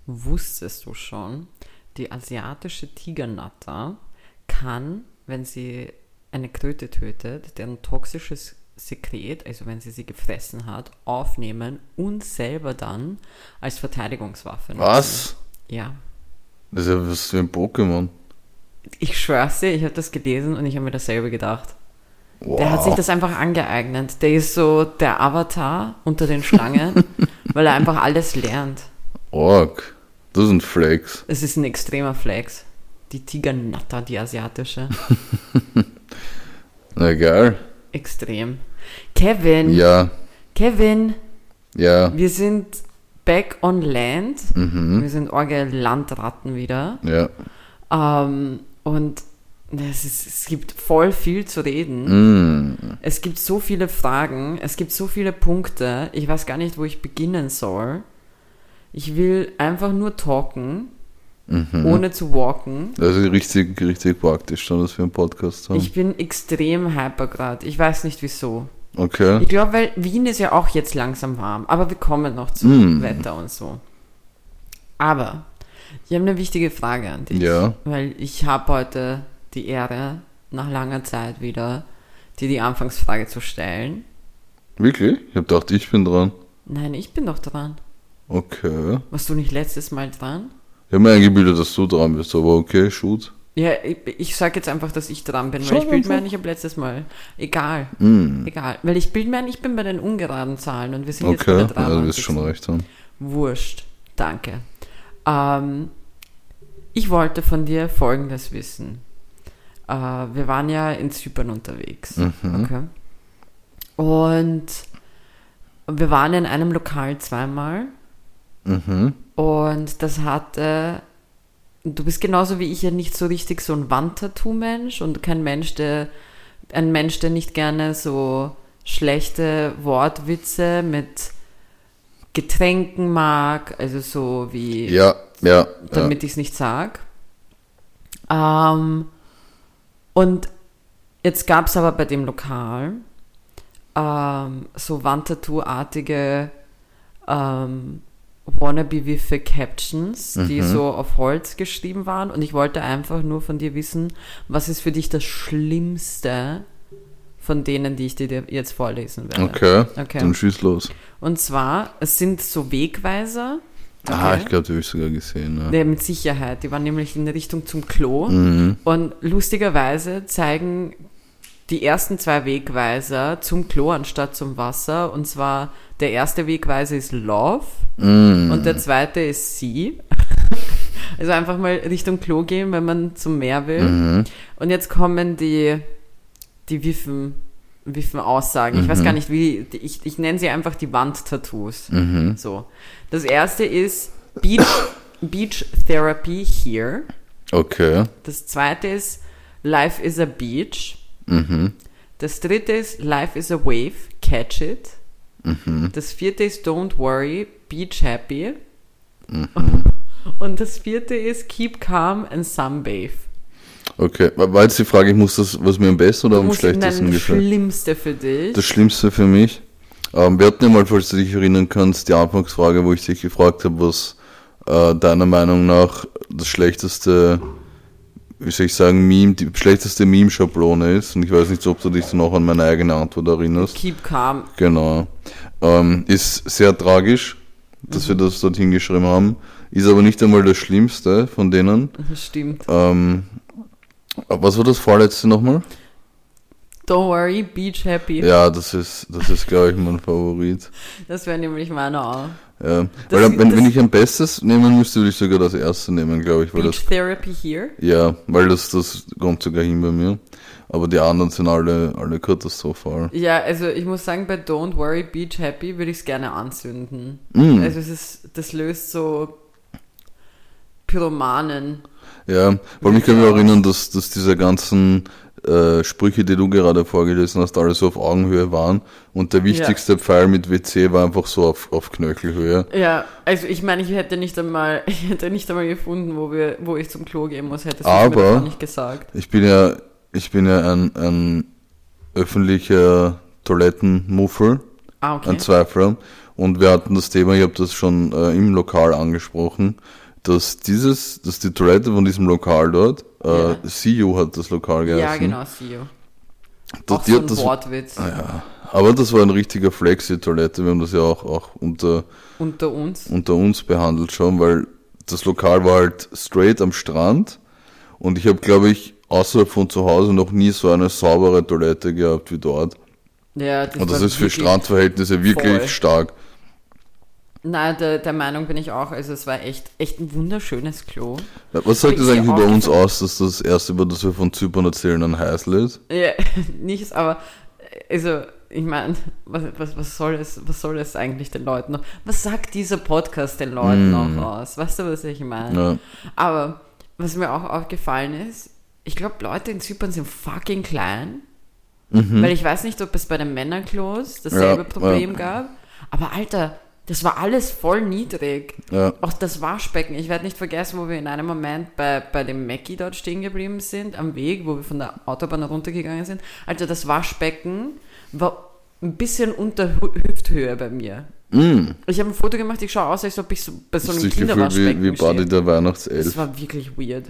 wusstest du schon, die asiatische Tigernatter kann, wenn sie eine Kröte tötet, deren toxisches Sekret, also wenn sie gefressen hat, aufnehmen und selber dann als Verteidigungswaffe nutzen. Was? Ja. Das ist ja was wie ein Pokémon. Ich schwör's dir, ich habe das gelesen und ich habe mir dasselbe gedacht. Wow. Der hat sich das einfach angeeignet. Der ist so der Avatar unter den Schlangen, weil er einfach alles lernt. Org. Das sind Flex. Es ist ein extremer Flex. Die Tigernatter, die asiatische. Na geil. Extrem. Kevin, Ja. wir sind back on land. Wir sind orge Landratten wieder. Ja. Und es gibt voll viel zu reden. Es gibt so viele Fragen, es gibt so viele Punkte. Ich weiß gar nicht, wo ich beginnen soll. Ich will einfach nur talken, ohne zu walken. Das ist richtig praktisch, dann, dass wir einen Podcast haben. Ich bin extrem hyper gerade. Ich weiß nicht wieso. Okay. Ich glaube, weil Wien ist ja auch jetzt langsam warm. Aber wir kommen noch zum Wetter und so. Aber ich habe eine wichtige Frage an dich. Ja. Weil ich habe heute die Ehre, nach langer Zeit wieder, dir die Anfangsfrage zu stellen. Wirklich? Ich habe gedacht, ich bin dran. Nein, ich bin doch dran. Okay. Warst du nicht letztes Mal dran? Ich habe mir eingebildet, dass du dran bist, aber okay, shoot. Ja, ich sage jetzt einfach, dass ich dran bin, weil Sag ich bilde mir einfach. ein, ich habe letztes Mal. Egal. Egal. Weil ich bilde mir ein, ich bin bei den ungeraden Zahlen und wir sind jetzt bei Okay, der ja, du 93. wirst schon recht haben. Wurscht. Danke. Ich wollte von dir Folgendes wissen. Wir waren ja in Zypern unterwegs. Okay. Und wir waren in einem Lokal zweimal. Und das hatte... Du bist genauso wie ich ja nicht so richtig so ein Wandtattoo-Mensch und ein Mensch, der nicht gerne so schlechte Wortwitze mit Getränken mag, also so wie... Ja. Damit ich es nicht sag. Und jetzt gab es aber bei dem Lokal so Wandtattoo-artige wannabe-wiffe Captions, die so auf Holz geschrieben waren. Und ich wollte einfach nur von dir wissen, was ist für dich das Schlimmste von denen, die ich dir jetzt vorlesen werde. Okay. Dann schieß los. Und zwar, es sind so Wegweiser. Ah, ich glaube, die habe ich sogar gesehen. Ja. Ja, mit Sicherheit. Die waren nämlich in Richtung zum Klo. Und lustigerweise zeigen die ersten zwei Wegweiser zum Klo anstatt zum Wasser. Und zwar, der erste Wegweiser ist Love und der zweite ist Sie. Also einfach mal Richtung Klo gehen, wenn man zum Meer will. Und jetzt kommen die Wiffen-Aussagen. Ich weiß gar nicht, wie, ich nenne sie einfach die Wandtattoos. So. Das erste ist Beach Therapy here. Okay. Das zweite ist Life is a Beach. Das dritte ist Life is a Wave, catch it. Das vierte ist Don't worry, beach happy. Und das vierte ist Keep calm and sunbathe. Okay, war jetzt die Frage, ich muss das, was mir am besten oder am schlechtesten Das gefällt? Schlimmste für dich. Das Schlimmste für mich. Wir hatten ja mal, falls du dich erinnern kannst, die Anfangsfrage, wo ich dich gefragt habe, was deiner Meinung nach das schlechteste, wie soll ich sagen, die schlechteste Meme-Schablone ist. Und ich weiß nicht, ob du dich dann auch an meine eigene Antwort erinnerst. Keep calm. Genau. Ist sehr tragisch, dass wir das dort hingeschrieben haben. Ist aber nicht einmal das Schlimmste von denen. Das stimmt. Was war das vorletzte nochmal? Don't worry, beach happy. Ja, das ist glaube ich, mein Favorit. Das wäre nämlich meiner auch. Ja. Weil wenn ich ein Bestes nehmen müsste, würde ich sogar das erste nehmen, glaube ich. Weil Beach Therapy here? Ja, weil das kommt sogar hin bei mir. Aber die anderen sind alle katastrophal. Ja, also ich muss sagen, bei Don't worry, beach happy würde ich es gerne anzünden. Also das löst so Pyromanen. Ja, weil ich kann mich auch erinnern, dass diese ganzen Sprüche, die du gerade vorgelesen hast, alle so auf Augenhöhe waren und der wichtigste Pfeil mit WC war einfach so auf Knöchelhöhe. Ja, also ich meine, ich hätte nicht einmal gefunden, wo ich zum Klo gehen muss, hättest du mir das auch nicht gesagt. Ich bin ja ein öffentlicher Toilettenmuffel. okay. Ein Zweifler. Und wir hatten das Thema, ich habe das schon im Lokal angesprochen, dass die Toilette von diesem Lokal dort, CEO hat das Lokal geheißen. Ja, genau, CEO. Das, Auch so ein Wortwitz. Ja, aber das war ein richtiger Flexi-Toilette. Wir haben das ja auch unter uns behandelt schon, weil das Lokal war halt straight am Strand und ich habe, glaube ich, außerhalb von zu Hause noch nie so eine saubere Toilette gehabt wie dort. Ja, und das ist für Strandverhältnisse wirklich voll stark. Nein, der Meinung bin ich auch. Also es war echt ein wunderschönes Klo. Was sagt das eigentlich über uns aus, dass das erste, über das wir von Zypern erzählen, ein Heißl ist? Ja, nichts, aber also ich meine, was soll es eigentlich den Leuten noch? Was sagt dieser Podcast den Leuten noch aus? Weißt du, was ich meine? Ja. Aber was mir auch aufgefallen ist, ich glaube, Leute in Zypern sind fucking klein. Weil ich weiß nicht, ob es bei den Männerklos dasselbe Problem gab. Aber Alter, das war alles voll niedrig. Ja. Auch das Waschbecken. Ich werde nicht vergessen, wo wir in einem Moment bei dem Mackie dort stehen geblieben sind, am Weg, wo wir von der Autobahn runtergegangen sind. Alter, das Waschbecken war ein bisschen unter Hüfthöhe bei mir. Ich habe ein Foto gemacht, ich schaue aus, als ob ich so bei so einem Kinderwaschbecken wie Buddy der Weihnachtself. Das war wirklich weird.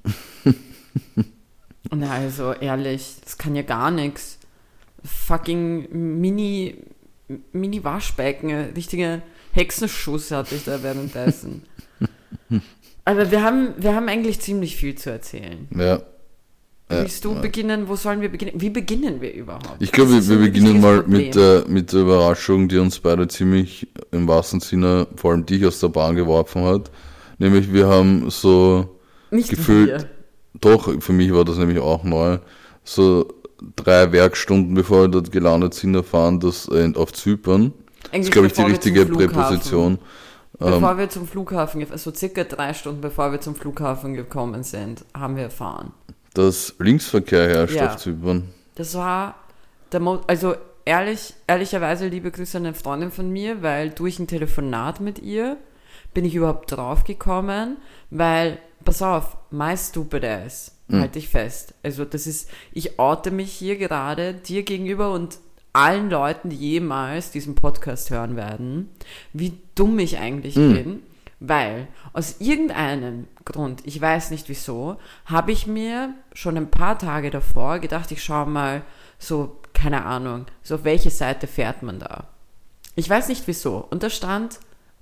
Na, also ehrlich, das kann ja gar nichts. Fucking Mini-Waschbecken, richtige Hexenschuss hatte ich da währenddessen. Aber wir haben eigentlich ziemlich viel zu erzählen. Ja. Willst du beginnen? Wo sollen wir beginnen? Wie beginnen wir überhaupt? Ich glaube, wir beginnen mal mit der Überraschung, die uns beide ziemlich im wahrsten Sinne, vor allem dich, aus der Bahn geworfen hat. Nämlich, wir haben so nicht gefühlt, wir. Doch, für mich war das nämlich auch neu, so 3 Werkstunden, bevor wir dort gelandet sind, erfahren, dass auf Zypern, das ist, glaube ich, die richtige Präposition. Bevor wir zum Flughafen, also circa 3 Stunden bevor wir zum Flughafen gekommen sind, haben wir erfahren. Dass Linksverkehr herrscht auf Zypern. Das war also ehrlicherweise liebe Grüße an eine Freundin von mir, weil durch ein Telefonat mit ihr bin ich überhaupt drauf gekommen, weil, pass auf, my stupid ass, halte ich fest. Also ich oute mich hier gerade dir gegenüber und allen Leuten, die jemals diesen Podcast hören werden, wie dumm ich eigentlich bin, weil aus irgendeinem Grund, ich weiß nicht wieso, habe ich mir schon ein paar Tage davor gedacht, ich schaue mal so, keine Ahnung, so auf welche Seite fährt man da. Ich weiß nicht wieso. Und da stand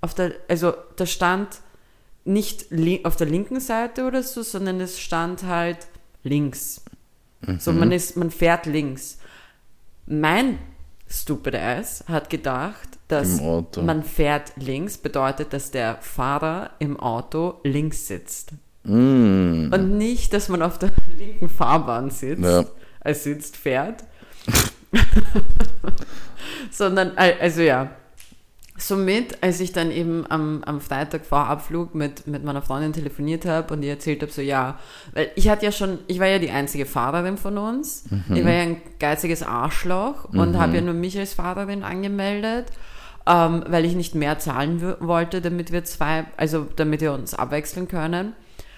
nicht auf der linken Seite oder so, sondern es stand halt links. So, man fährt links. Mein stupid ass hat gedacht, dass man fährt links, bedeutet, dass der Fahrer im Auto links sitzt. Und nicht, dass man auf der linken Fahrbahn sitzt, fährt. Sondern, also ja. Somit, als ich dann eben am Freitag vor Abflug mit meiner Freundin telefoniert habe und ihr erzählt habe, so ja, weil ich war ja die einzige Fahrerin von uns, ich war ja ein geiziges Arschloch und habe ja nur mich als Fahrerin angemeldet, weil ich nicht mehr zahlen wollte, damit wir uns abwechseln können.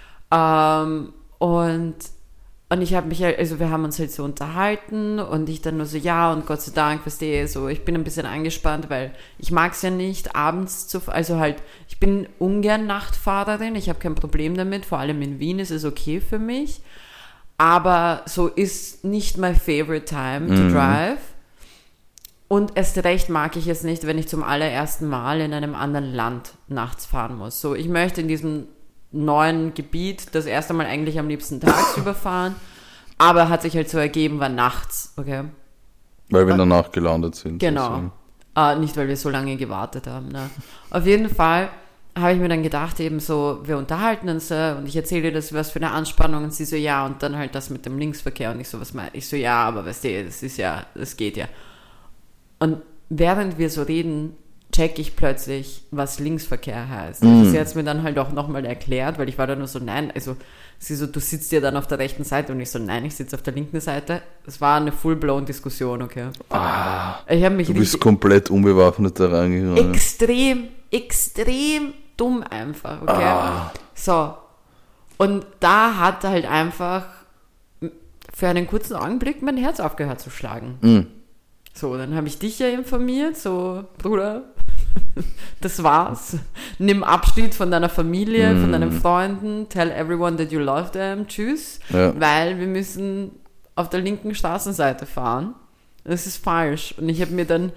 Und ich habe mich wir haben uns halt so unterhalten und ich dann nur so, ja, und Gott sei Dank, verstehe, so, ich bin ein bisschen angespannt, weil ich mag es ja nicht, abends ich bin ungern Nachtfahrerin, ich habe kein Problem damit, vor allem in Wien ist es okay für mich, aber so ist nicht my favorite time to drive. Und erst recht mag ich es nicht, wenn ich zum allerersten Mal in einem anderen Land nachts fahren muss. So, ich möchte in diesem neuen Gebiet das erste Mal eigentlich am liebsten tagsüber fahren, aber hat sich halt so ergeben, war nachts, okay? Weil wir danach gelandet sind. Genau. Nicht, weil wir so lange gewartet haben. Ne? Auf jeden Fall habe ich mir dann gedacht, eben so, wir unterhalten uns und ich erzähle dir das, was für eine Anspannung und sie so, ja, und dann halt das mit dem Linksverkehr und ich so, was meine ich? So, ja, aber weißt du, das geht ja. Und während wir so reden, check ich plötzlich, was Linksverkehr heißt. Also sie hat es mir dann halt auch nochmal erklärt, weil ich war da nur so, nein, also sie so, du sitzt ja dann auf der rechten Seite und ich so, nein, ich sitze auf der linken Seite. Das war eine full-blown Diskussion, okay. Ich habe mich du bist komplett unbewaffnet da reingegangen. Extrem dumm einfach, okay. So. Und da hat halt einfach für einen kurzen Augenblick mein Herz aufgehört zu schlagen. So, dann habe ich dich ja informiert, so, Bruder, das war's. Nimm Abschied von deiner Familie, von deinen Freunden, tell everyone that you love them, tschüss, weil wir müssen auf der linken Straßenseite fahren. Das ist falsch. Und ich habe mir dann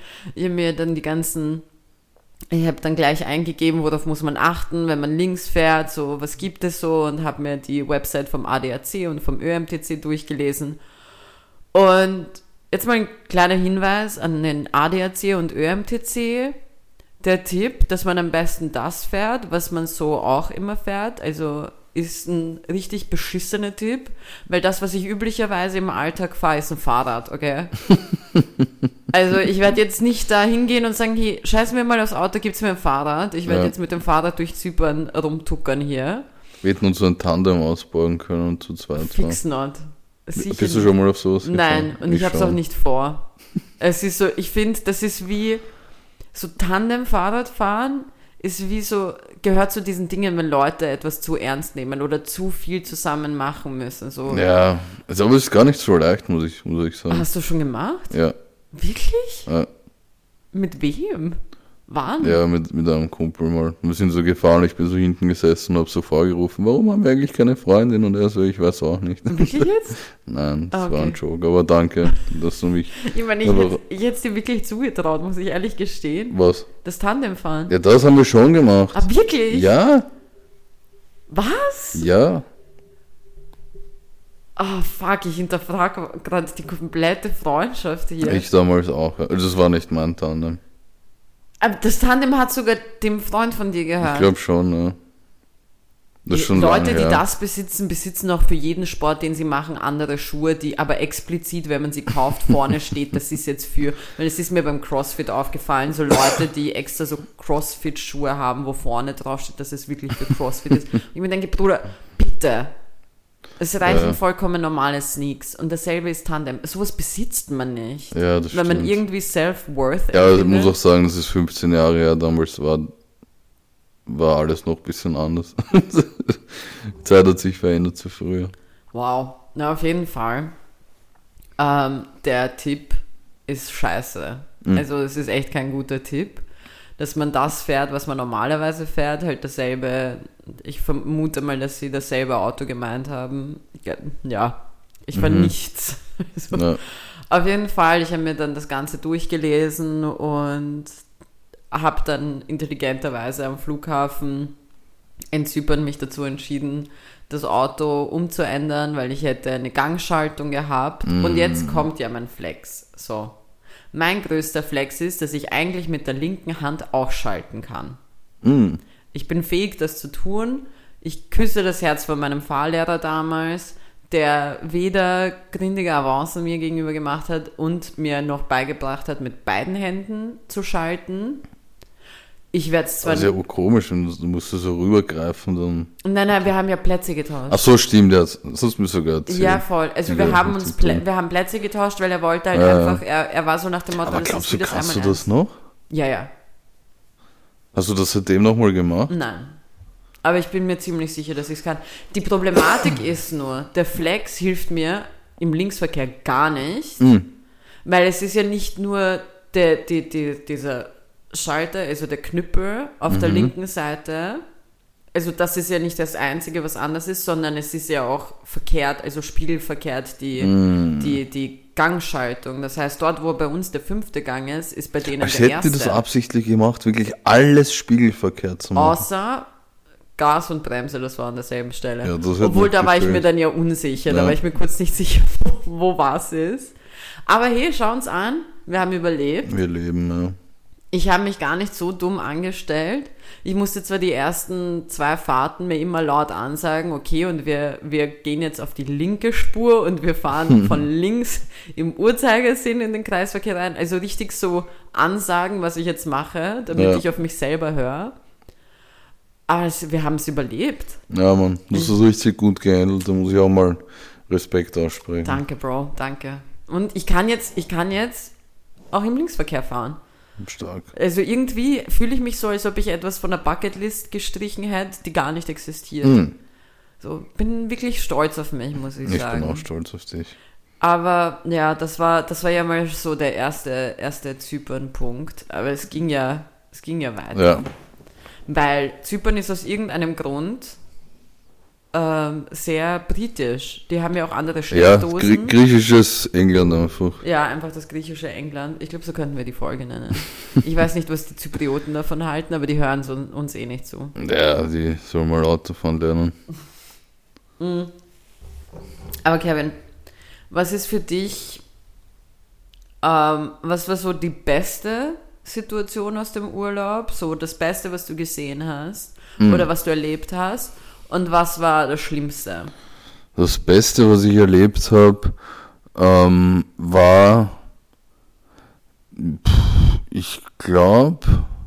gleich eingegeben, worauf muss man achten, wenn man links fährt, so, was gibt es so, und habe mir die Website vom ADAC und vom ÖMTC durchgelesen. Und jetzt mal ein kleiner Hinweis an den ADAC und ÖMTC. Der Tipp, dass man am besten das fährt, was man so auch immer fährt, also ist ein richtig beschissener Tipp, weil das, was ich üblicherweise im Alltag fahre, ist ein Fahrrad, okay? Also ich werde jetzt nicht da hingehen und sagen, hey, scheiß mir mal aufs Auto, gibt's mir ein Fahrrad. Ich werde jetzt mit dem Fahrrad durch Zypern rumtuckern hier. Wir hätten uns so ein Tandem ausbauen können und zu zweit fahren. Fix not. Sicher Bist du schon mal auf sowas gefahren? Nein, und ich habe es auch nicht vor. Es ist so, ich finde, das ist wie so Tandem-Fahrradfahren ist wie so, gehört zu diesen Dingen, wenn Leute etwas zu ernst nehmen oder zu viel zusammen machen müssen. So. Ja, also, aber es ist gar nicht so leicht, muss ich sagen. Hast du schon gemacht? Ja. Wirklich? Ja. Mit wem? Wann? Ja, mit einem Kumpel mal. Wir sind so gefahren, ich bin so hinten gesessen und habe so vorgerufen, warum haben wir eigentlich keine Freundin? Und er so, ich weiß auch nicht. Wirklich jetzt? Nein, das war ein Joke, aber danke, dass du mich... Ich meine, ich hätte es dir wirklich zugetraut, muss ich ehrlich gestehen. Was? Das Tandemfahren. Ja, das haben wir schon gemacht. Ah, wirklich? Ja. Was? Ja. Ah, fuck, ich hinterfrage gerade die komplette Freundschaft hier. Ich damals auch. Also das war nicht mein Tandem. Aber das Tandem hat sogar dem Freund von dir gehört. Ich glaube schon, ja. Das ist schon Leute, lange die her. das besitzen auch für jeden Sport, den sie machen, andere Schuhe, die aber explizit, wenn man sie kauft, vorne steht, das ist jetzt für, weil es ist mir beim CrossFit aufgefallen, so Leute, die extra so CrossFit-Schuhe haben, wo vorne drauf steht, dass es wirklich für CrossFit ist. Und ich mir denke, Bruder, bitte. Es reichen vollkommen normale Sneaks. Und dasselbe ist Tandem. Sowas besitzt man nicht. Ja, das Wenn stimmt. man irgendwie Self-Worth Ja, ich empfindet. muss auch sagen, das ist 15 Jahre her. Damals war alles noch ein bisschen anders. Die Zeit hat sich verändert zu früher. Wow. Na, auf jeden Fall. Der Tipp ist scheiße. Also es ist echt kein guter Tipp. Dass man das fährt, was man normalerweise fährt, halt dasselbe, ich vermute mal, dass sie dasselbe Auto gemeint haben. Ja, ich fahre nichts. Also, Ja. Auf jeden Fall, ich habe mir dann das Ganze durchgelesen und habe dann intelligenterweise am Flughafen in Zypern mich dazu entschieden, das Auto umzuändern, weil ich hätte eine Gangschaltung gehabt. Und jetzt kommt ja mein Flex. So. Mein größter Flex ist, dass ich eigentlich mit der linken Hand auch schalten kann. Ich bin fähig, das zu tun. Ich küsse das Herz von meinem Fahrlehrer damals, der weder gründige Avancen mir gegenüber gemacht hat und mir noch beigebracht hat, mit beiden Händen zu schalten. Ich werde es zwar... Das ist ja auch komisch, du musst so rübergreifen. Dann. Nein, wir haben ja Plätze getauscht. Ach so, stimmt, das hast du mir sogar erzählt. Ja, voll. Also wir haben Plätze getauscht, weil er wollte halt einfach, er war so nach dem Motto, Aber das glaubst ist du, wie das kannst du einmal das noch? Ja. Hast du das seitdem nochmal gemacht? Nein. Aber ich bin mir ziemlich sicher, dass ich es kann. Die Problematik ist nur, der Flex hilft mir im Linksverkehr gar nicht, weil es ist ja nicht nur dieser Schalter, also der Knüppel auf der linken Seite, also das ist ja nicht das Einzige, was anders ist, sondern es ist ja auch verkehrt, also spiegelverkehrt die Gangschaltung. Das heißt, dort, wo bei uns der 5. Gang ist bei denen Als der hätten die erste. das absichtlich gemacht, wirklich alles spiegelverkehrt zu machen. Außer Gas und Bremse, das war an derselben Stelle. Ja, das hat Obwohl, mich da war ich gefällt. mir dann ja unsicher, da Ja. war ich mir kurz nicht sicher, wo was ist. Aber hey, schau uns an, wir haben überlebt. Wir leben, ja. Ich habe mich gar nicht so dumm angestellt. Ich musste zwar die ersten 2 Fahrten mir immer laut ansagen, okay, und wir gehen jetzt auf die linke Spur und wir fahren von links im Uhrzeigersinn in den Kreisverkehr rein. Also richtig so ansagen, was ich jetzt mache, damit ich auf mich selber höre. Aber wir haben es überlebt. Ja, Mann, du hast das richtig gut gehandelt, da muss ich auch mal Respekt aussprechen. Danke, Bro, danke. Und ich kann jetzt auch im Linksverkehr fahren. Stark. Also irgendwie fühle ich mich so, als ob ich etwas von der Bucketlist gestrichen hätte, die gar nicht existiert. So, bin wirklich stolz auf mich, muss ich sagen. Ich bin auch stolz auf dich. Aber ja, das war ja mal so der erste Zypern-Punkt. Aber es ging ja weiter. Ja. Weil Zypern ist aus irgendeinem Grund sehr britisch. Die haben ja auch andere Steckdosen. Ja, griechisches England einfach. Ja, einfach das griechische England. Ich glaube, so könnten wir die Folge nennen. Ich weiß nicht, was die Zyprioten davon halten, aber die hören uns eh nicht zu. Ja, die sollen mal Autofahren lernen. Aber Kevin, was ist für dich, was war so die beste Situation aus dem Urlaub? So das Beste, was du gesehen hast oder was du erlebt hast? Und was war das Schlimmste? Das Beste, was ich erlebt habe, war, ich glaube,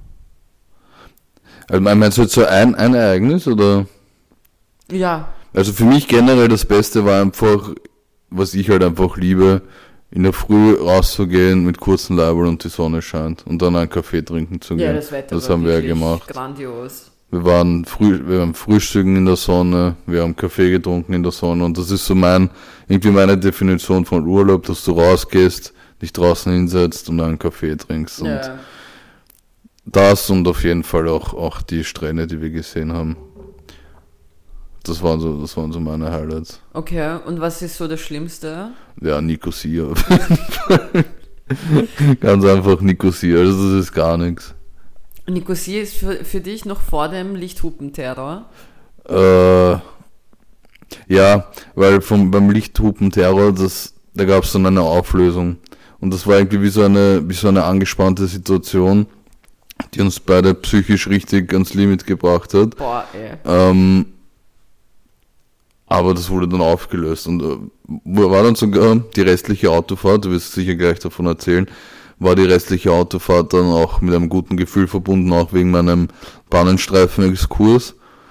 also meinst du jetzt so ein Ereignis, oder? Ja. Also für mich generell das Beste war einfach, was ich halt einfach liebe, in der Früh rauszugehen mit kurzen Leiberl und die Sonne scheint und dann einen Kaffee trinken zu gehen. Ja, das Wetter das war haben wir ja wirklich gemacht. Grandios. Wir haben Frühstücken in der Sonne, wir haben Kaffee getrunken in der Sonne und das ist so meine Definition von Urlaub, dass du rausgehst, dich draußen hinsetzt und einen Kaffee trinkst. Und Ja. das und auf jeden Fall auch die Strände, die wir gesehen haben. Das waren so meine Highlights. Okay, und was ist so das Schlimmste? Ja, Nicosia auf jeden Fall. Ganz einfach Nicosia, also das ist gar nichts. Nicosia ist für dich noch vor dem Lichthupenterror. Ja, weil beim Lichthupenterror, da gab es dann eine Auflösung. Und das war irgendwie wie so eine angespannte Situation, die uns beide psychisch richtig ans Limit gebracht hat. Boah, ey. Aber das wurde dann aufgelöst und war dann sogar die restliche Autofahrt, du wirst sicher gleich davon erzählen, war die restliche Autofahrt dann auch mit einem guten Gefühl verbunden, auch wegen meinem Bahnenstreifen-Exkurs.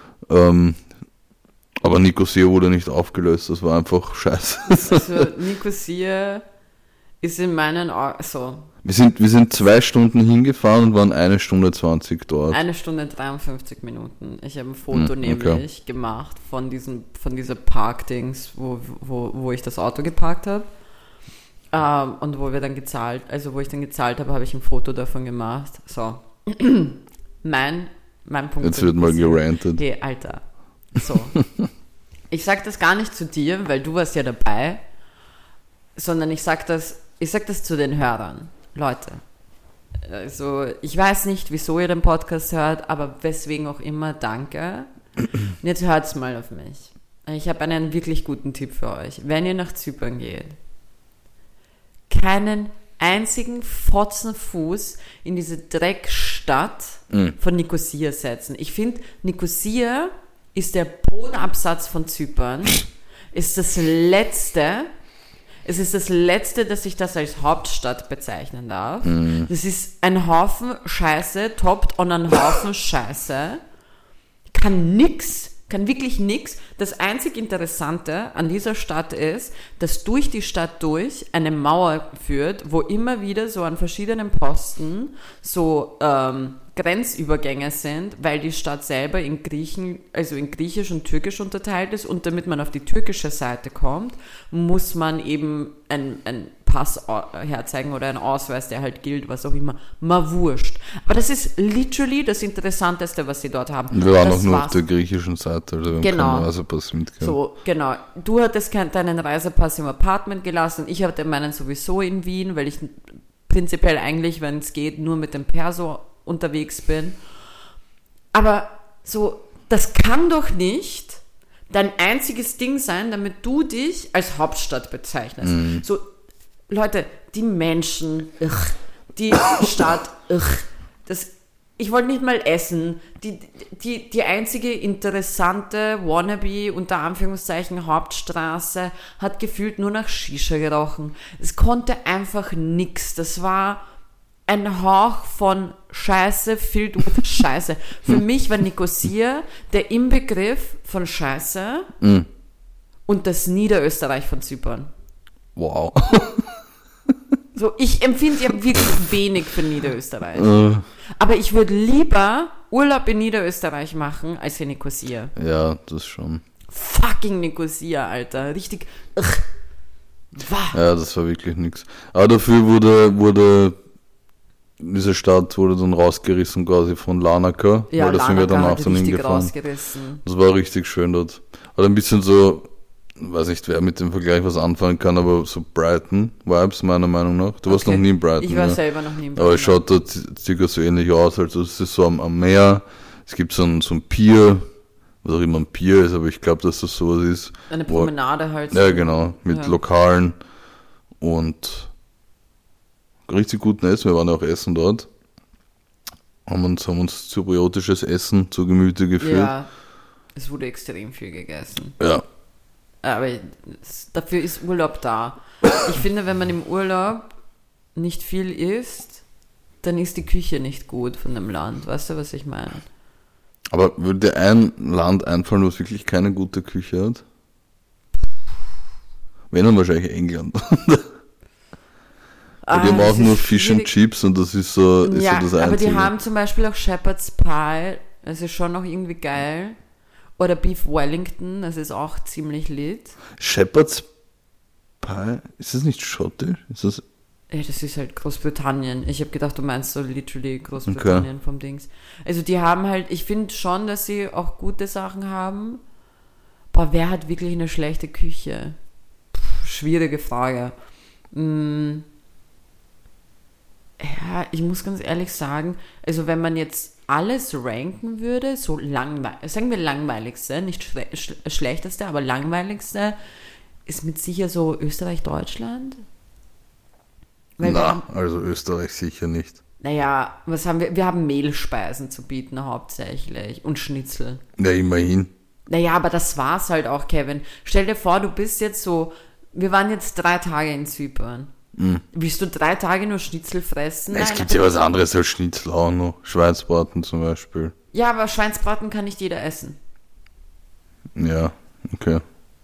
Aber Nicosia wurde nicht aufgelöst, das war einfach scheiße. Also Nicosia ist in meinen Augen so. Wir sind 2 Stunden hingefahren und waren 1 Stunde 20 dort. 1 Stunde 53 Minuten. Ich habe ein Foto nämlich gemacht von dieser Parkdings, wo ich das Auto geparkt habe. Und wo ich dann gezahlt habe, habe ich ein Foto davon gemacht. So. Mein Punkt. Jetzt wird mal gerantet. Hey, Alter. So. Ich sag das gar nicht zu dir, weil du warst ja dabei, sondern ich sag das zu den Hörern. Leute, also ich weiß nicht, wieso ihr den Podcast hört, aber weswegen auch immer, danke. Und jetzt hört's mal auf mich. Ich habe einen wirklich guten Tipp für euch. Wenn ihr nach Zypern geht, keinen einzigen Fotzenfuß in diese Dreckstadt von Nicosia setzen. Ich finde, Nicosia ist der Bodenabsatz von Zypern, ist das Letzte. Es ist das Letzte, dass ich das als Hauptstadt bezeichnen darf. Das ist ein Haufen Scheiße, toppt on einen Haufen Scheiße. Kann wirklich nix. Das einzig Interessante an dieser Stadt ist, dass durch die Stadt durch eine Mauer führt, wo immer wieder so an verschiedenen Posten so Grenzübergänge sind, weil die Stadt selber in Griechisch und Türkisch unterteilt ist, und damit man auf die türkische Seite kommt, muss man eben ein Pass herzeigen oder einen Ausweis, der halt gilt, was auch immer. Mal wurscht. Aber das ist literally das Interessanteste, was sie dort haben. Wir waren auch nur auf der griechischen Seite, also wir haben keinen Reisepass mitgehabt. So, genau. Du hattest deinen Reisepass im Apartment gelassen, ich hatte meinen sowieso in Wien, weil ich prinzipiell eigentlich, wenn es geht, nur mit dem Perso unterwegs bin. Aber so, das kann doch nicht dein einziges Ding sein, damit du dich als Hauptstadt bezeichnest. So, Leute, die Menschen, die Stadt, ich wollte nicht mal essen. Die einzige interessante Wannabe, unter Anführungszeichen, Hauptstraße hat gefühlt nur nach Shisha gerochen. Es konnte einfach nix. Das war ein Hauch von Scheiße, filled with Scheiße. Für mich war Nicosia der Inbegriff von Scheiße und das Niederösterreich von Zypern. Wow. So, ich empfinde ja wirklich wenig für Niederösterreich. Aber ich würde lieber Urlaub in Niederösterreich machen, als in Nicosia. Ja, das schon. Fucking Nicosia, Alter. Richtig. Was? Ja, das war wirklich nichts. Aber dafür wurde diese Stadt wurde dann rausgerissen quasi von Larnaca, Ja, weil da sind wir Larnaca danach hat dann richtig hingefahren. rausgerissen. Das war richtig schön dort. Hat ein bisschen so, weiß nicht, wer mit dem Vergleich was anfangen kann, aber so Brighton-Vibes meiner Meinung nach. Du warst noch nie in Brighton. Ich war ja. selber noch nie in Brighton. Aber es schaut dort circa so ähnlich aus. Also es ist so am Meer, es gibt so ein Pier, was auch immer ein Pier ist, aber ich glaube, dass das sowas ist. Eine Promenade halt. Ja, genau, mit Ja. Lokalen und richtig guten Essen. Wir waren ja auch essen dort. Haben uns zypriotisches Essen zu Gemüte geführt. Ja, es wurde extrem viel gegessen. Ja. Aber dafür ist Urlaub da. Ich finde, wenn man im Urlaub nicht viel isst, dann ist die Küche nicht gut von dem Land. Weißt du, was ich meine? Aber würde dir ein Land einfallen, was wirklich keine gute Küche hat? Wenn dann wahrscheinlich England. Die haben auch das nur ist Fish and schwierig. Chips und das ist so, Ja, so das Einzige. aber die haben zum Beispiel auch Shepherd's Pie. Das ist schon noch irgendwie geil. Oder Beef Wellington, das ist auch ziemlich lit. Shepherd's Pie? Ist das nicht schottisch? Ist das... Ja, das ist halt Großbritannien. Ich habe gedacht, du meinst so literally Großbritannien vom Dings. Also die haben halt, ich finde schon, dass sie auch gute Sachen haben. Aber wer hat wirklich eine schlechte Küche? Schwierige Frage. Ja, ich muss ganz ehrlich sagen, also wenn man jetzt alles ranken würde, so langweilig, sagen wir langweiligste, nicht schlechteste, aber langweiligste, ist mit sicher so Österreich-Deutschland. Weil wir haben, also Österreich sicher nicht. naja, was haben wir? Wir haben Mehlspeisen zu bieten hauptsächlich und Schnitzel. Ja, immerhin. Naja, aber das war's halt auch, Kevin. Stell dir vor, du bist jetzt so, wir waren jetzt 3 Tage in Zypern. Willst du 3 Tage nur Schnitzel fressen? Es gibt ja was anderes als Schnitzel auch noch. Schweinsbraten zum Beispiel. Ja, aber Schweinsbraten kann nicht jeder essen. Ja, okay.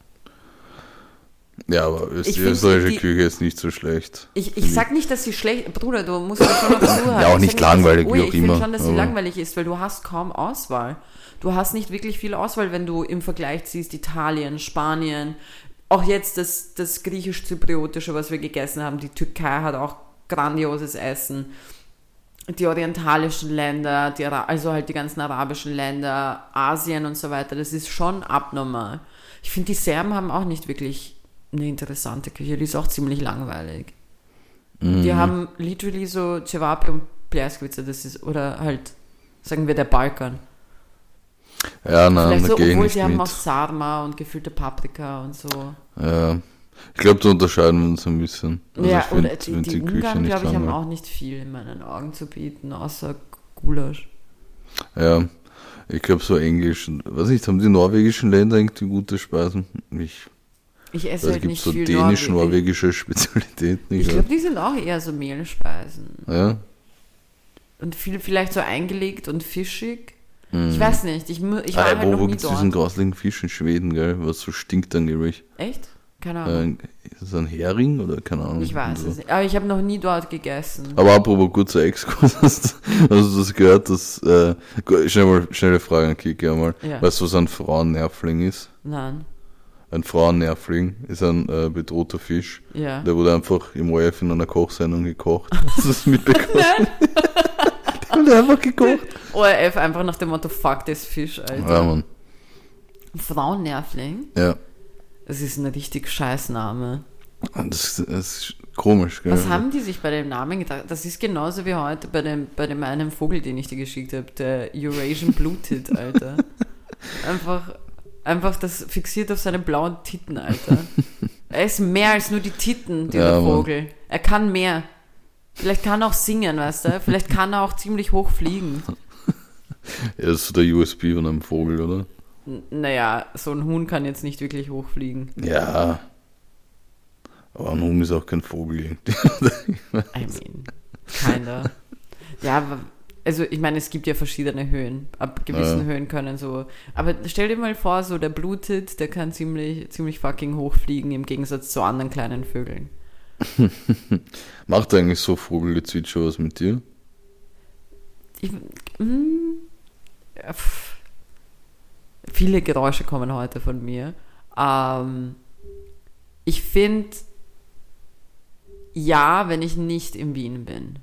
Ja, aber die Ich find, österreichische Küche ist nicht so schlecht. Ich sag nicht, dass sie schlecht... Bruder, du musst das schon noch zuhören. Ja, auch Ich nicht sag langweilig, wie auch ich finde immer, schon, dass sie aber- langweilig ist, weil du hast kaum Auswahl. Du hast nicht wirklich viel Auswahl, wenn du im Vergleich ziehst Italien, Spanien, auch jetzt das griechisch-zypriotische, was wir gegessen haben. Die Türkei hat auch grandioses Essen. Die orientalischen Länder, also halt die ganzen arabischen Länder, Asien und so weiter, das ist schon abnormal. Ich finde, die Serben haben auch nicht wirklich eine interessante Küche, die ist auch ziemlich langweilig. Die haben literally so Cevapi und Pljeskavica, das ist, oder halt, sagen wir, der Balkan. Ja, nein, Vielleicht da so, gehe ich obwohl nicht sie haben mit. auch Sarma und gefüllte Paprika und so. Ja. Ich glaube, da unterscheiden wir uns ein bisschen. Also Ja, ich find- oder die find Ungarn, glaube ich, haben langweilig. auch nicht viel in meinen Augen zu bieten, außer Gulasch. Ja, ich glaube so Englisch. Weiß nicht, haben die norwegischen Länder irgendwie gute Speisen? Ich esse Also halt gibt nicht so viel dänisch-norwegische Spezialitäten. Ich glaube, die sind auch eher so Mehlspeisen. Ja, Und viel vielleicht so eingelegt und fischig. Ich weiß nicht, ich war halt wo noch nie gibt es diesen dort. grauslichen Fisch in Schweden, gell? Was so stinkt angeblich. Echt? Keine Ahnung. Ist das ein Hering oder keine Ahnung? Ich weiß so. es nicht. Aber ich habe noch nie dort gegessen. Aber apropos kurzer Exkurs, hast du das gehört, dass, schnelle Frage an Kiki einmal. Ja. Weißt du, was ein Frauennervling ist? Nein. Ein Frauennervling ist ein bedrohter Fisch. Ja. Der wurde einfach im ORF in einer Kochsendung gekocht. Hast du das mitbekommen? Der wurde einfach gekocht. ORF einfach nach dem Motto, fuck das Fisch, Alter. Ja, Mann. Frauennervling? Ja. Das ist ein richtig scheiß Name. Das ist komisch, gell? Was haben die sich bei dem Namen gedacht? Das ist genauso wie heute bei dem einen Vogel, den ich dir geschickt habe, der Eurasian Bluetit, Alter. Einfach das fixiert auf seine blauen Titten, Alter. Er ist mehr als nur die Titten, dieser Ja, Vogel. Er kann mehr. Vielleicht kann er auch singen, weißt du? Vielleicht kann er auch ziemlich hoch fliegen. Ja, das ist so der USB von einem Vogel, oder? Naja, so ein Huhn kann jetzt nicht wirklich hochfliegen. Ja. Aber ein Huhn ist auch kein Vogel irgendwie. I mean, kinda. Ja, also ich meine, es gibt ja verschiedene Höhen. Ab gewissen Höhen können so. Aber stell dir mal vor, so der Blutit, der kann ziemlich fucking hochfliegen im Gegensatz zu anderen kleinen Vögeln. Macht eigentlich so Vogelgezwitscher was mit dir? Ja, viele Geräusche kommen heute von mir. Ich finde, Ja, wenn ich nicht in Wien bin.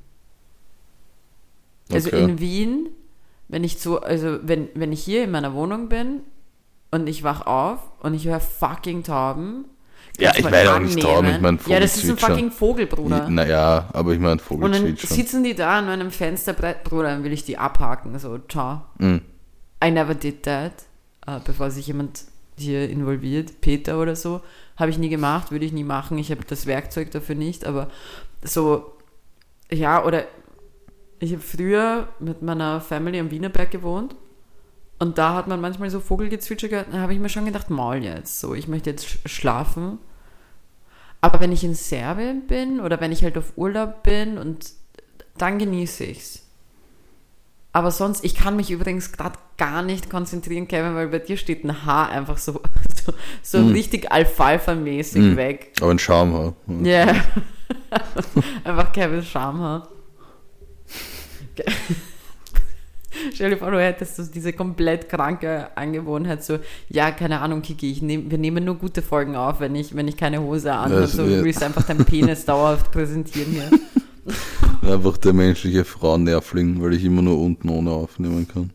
Also Okay. in Wien, wenn ich ich hier in meiner Wohnung bin und ich wach auf und ich höre fucking Tauben. Ja, kannst ich mal meine auch nicht Tauben, annehmen. ich meine Ja, das ist ein Vogelzwitschern. fucking Vogel, Bruder. Naja, aber ich meine Und dann Vogelzwitschern. sitzen die da an meinem Fensterbrett, Bruder, dann will ich die abhaken. So, ciao. Mhm. I never did that. Bevor sich jemand hier involviert, Peter oder so, habe ich nie gemacht, würde ich nie machen. Ich habe das Werkzeug dafür nicht, aber so, ja, oder ich habe früher mit meiner Family am Wienerberg gewohnt und da hat man manchmal so Vogelgezwitscher gehört, da habe ich mir schon gedacht, Maul jetzt, so, ich möchte jetzt schlafen. Aber wenn ich in Serbien bin oder wenn ich halt auf Urlaub bin und dann genieße ich's. Aber sonst, ich kann mich übrigens gerade gar nicht konzentrieren, Kevin, weil bei dir steht ein Haar einfach so richtig Alfalfa-mäßig weg. Aber ein Charme. Ja. Yeah. Einfach Kevins Schamhaar. Stell dir vor, du hättest so diese komplett kranke Angewohnheit, so, ja, keine Ahnung, Kiki, wir nehmen nur gute Folgen auf, wenn ich keine Hose anhabe, so, du willst einfach deinen Penis dauerhaft präsentieren hier. Einfach der menschliche Frauennervling, weil ich immer nur unten ohne aufnehmen kann.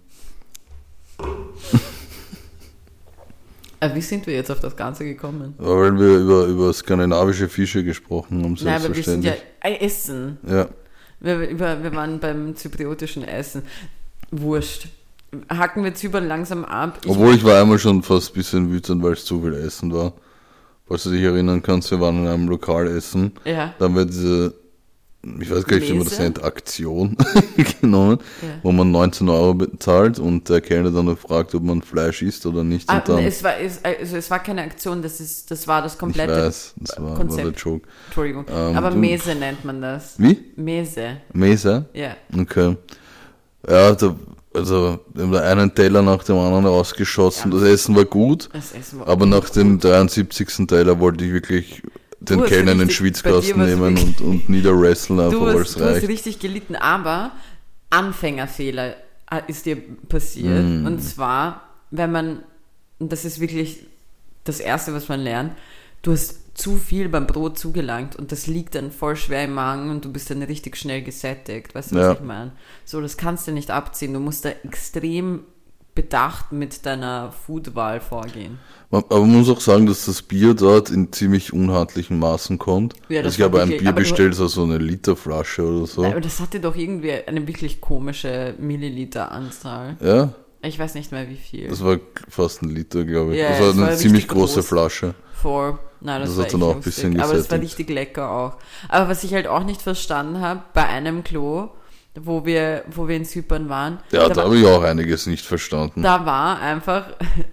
Wie sind wir jetzt auf das Ganze gekommen? Aber weil wir über skandinavische Fische gesprochen haben, Nein, aber wir sind ja selbstverständlich. Essen. Ja. Wir waren beim zypriotischen Essen. Wurscht. Hacken wir Zypern langsam ab. Obwohl ich war einmal schon fast ein bisschen wütend, weil es zu viel Essen war. Falls du dich erinnern kannst, wir waren in einem Lokal essen. Ja. Da haben wir diese, ich weiß gar nicht, wie man das Mese? nennt, Aktion genommen, Ja. wo man 19 Euro bezahlt und der Kellner dann noch fragt, ob man Fleisch isst oder nicht. Und dann, Es war keine Aktion, das war das ich komplette weiß, das war der Konzept. Joke. Entschuldigung. Ähm, Aber du- Mese nennt man das. Wie? Mese. Mese? Ja. Okay. Ja, wir haben da einen Teller nach dem anderen rausgeschossen. Ja. Das Essen war gut, Das Essen war aber nach dem 73. Teller wollte ich wirklich den Du hast Kellner in den richtig- Schwitzkasten bei dir war's nehmen und niederwresteln einfach, weil es Du hast reicht. richtig gelitten, aber Anfängerfehler ist dir passiert. Und zwar, und das ist wirklich das Erste, was man lernt, du hast zu viel beim Brot zugelangt und das liegt dann voll schwer im Magen und du bist dann richtig schnell gesättigt. Weißt du, was Ja. ich meine? So, das kannst du nicht abziehen. Du musst da extrem bedacht mit deiner Foodwahl vorgehen. Aber man muss auch sagen, dass das Bier dort in ziemlich unhandlichen Maßen kommt. Ja, das Also ich habe war ein wirklich- Bier aber du- bestellt, so eine Literflasche oder so. Nein, aber das hatte doch irgendwie eine wirklich komische Milliliteranzahl. Ja, Ich weiß nicht mehr wie viel. das war fast ein Liter, glaube ich. Ja, das es war war eine ziemlich richtig große groß. Flasche. Nein, das Das war hat dann echt auch ein lustig. bisschen Aber es war gesättigt. richtig lecker auch. Aber was ich halt auch nicht verstanden habe, bei einem Klo, wo wir in Zypern waren, Ja, da da habe ich auch einiges nicht verstanden. da war einfach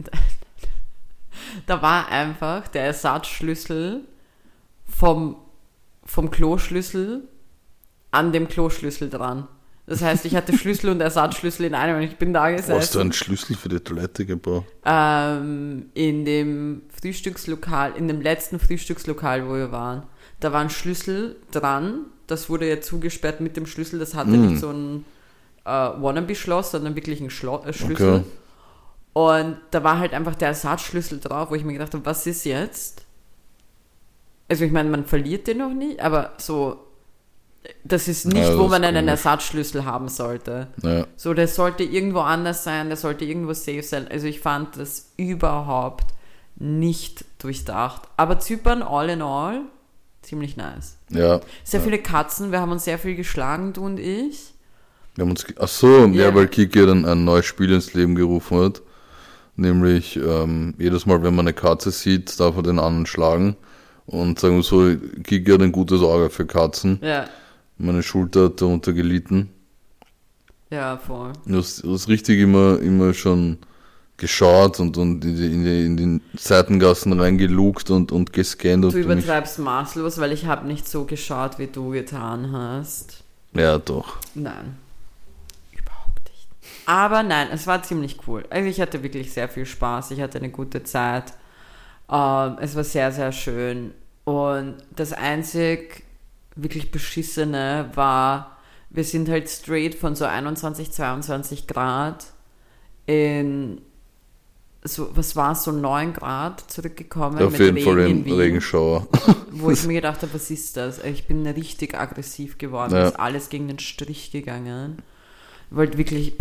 der Ersatzschlüssel vom Kloschlüssel an dem Kloschlüssel dran. Das heißt, ich hatte Schlüssel und Ersatzschlüssel in einem und ich bin da Hast du gesessen. einen Schlüssel für die Toilette gebraucht? In dem Frühstückslokal, in dem letzten Frühstückslokal, wo wir waren, da war ein Schlüssel dran. Das wurde ja zugesperrt mit dem Schlüssel. Das hatte nicht so ein Wannabe-Schloss, sondern wirklich ein Schlüssel. Okay. Und da war halt einfach der Ersatzschlüssel drauf, wo ich mir gedacht habe, was ist jetzt? Also ich meine, man verliert den noch nicht, aber so, das ist nicht, Ja, wo das man ist einen komisch. Ersatzschlüssel haben sollte. Ja. So, der sollte irgendwo anders sein, der sollte irgendwo safe sein. Also ich fand das überhaupt nicht durchdacht. Aber Zypern, all in all, ziemlich nice. Ja. Sehr viele Katzen, wir haben uns sehr viel geschlagen, du und ich. Wir haben uns ja, Ja. weil Kiki dann ein neues Spiel ins Leben gerufen hat. Nämlich, jedes Mal, wenn man eine Katze sieht, darf er den anderen schlagen. Und sagen wir so, Kiki hat ein gutes Auge für Katzen. Ja, Meine Schulter hat darunter gelitten. ja, voll. Du hast richtig immer schon geschaut und in den Seitengassen reingelugt und gescannt. ob Du du mich- übertreibst maßlos, weil ich habe nicht so geschaut, wie du getan hast. Ja, doch. Nein, überhaupt nicht. Aber nein, es war ziemlich cool. Also ich hatte wirklich sehr viel Spaß, ich hatte eine gute Zeit. Es war sehr, sehr schön. Und das einzig wirklich Beschissene war, wir sind halt straight von so 21, 22 Grad in was war es, so 9 Grad zurückgekommen. Auf jeden Fall in Wien, Regenschauer. wo ich mir gedacht habe, was ist das? Ich bin richtig aggressiv geworden. Ja. Ist alles gegen den Strich gegangen. Ich wollte wirklich,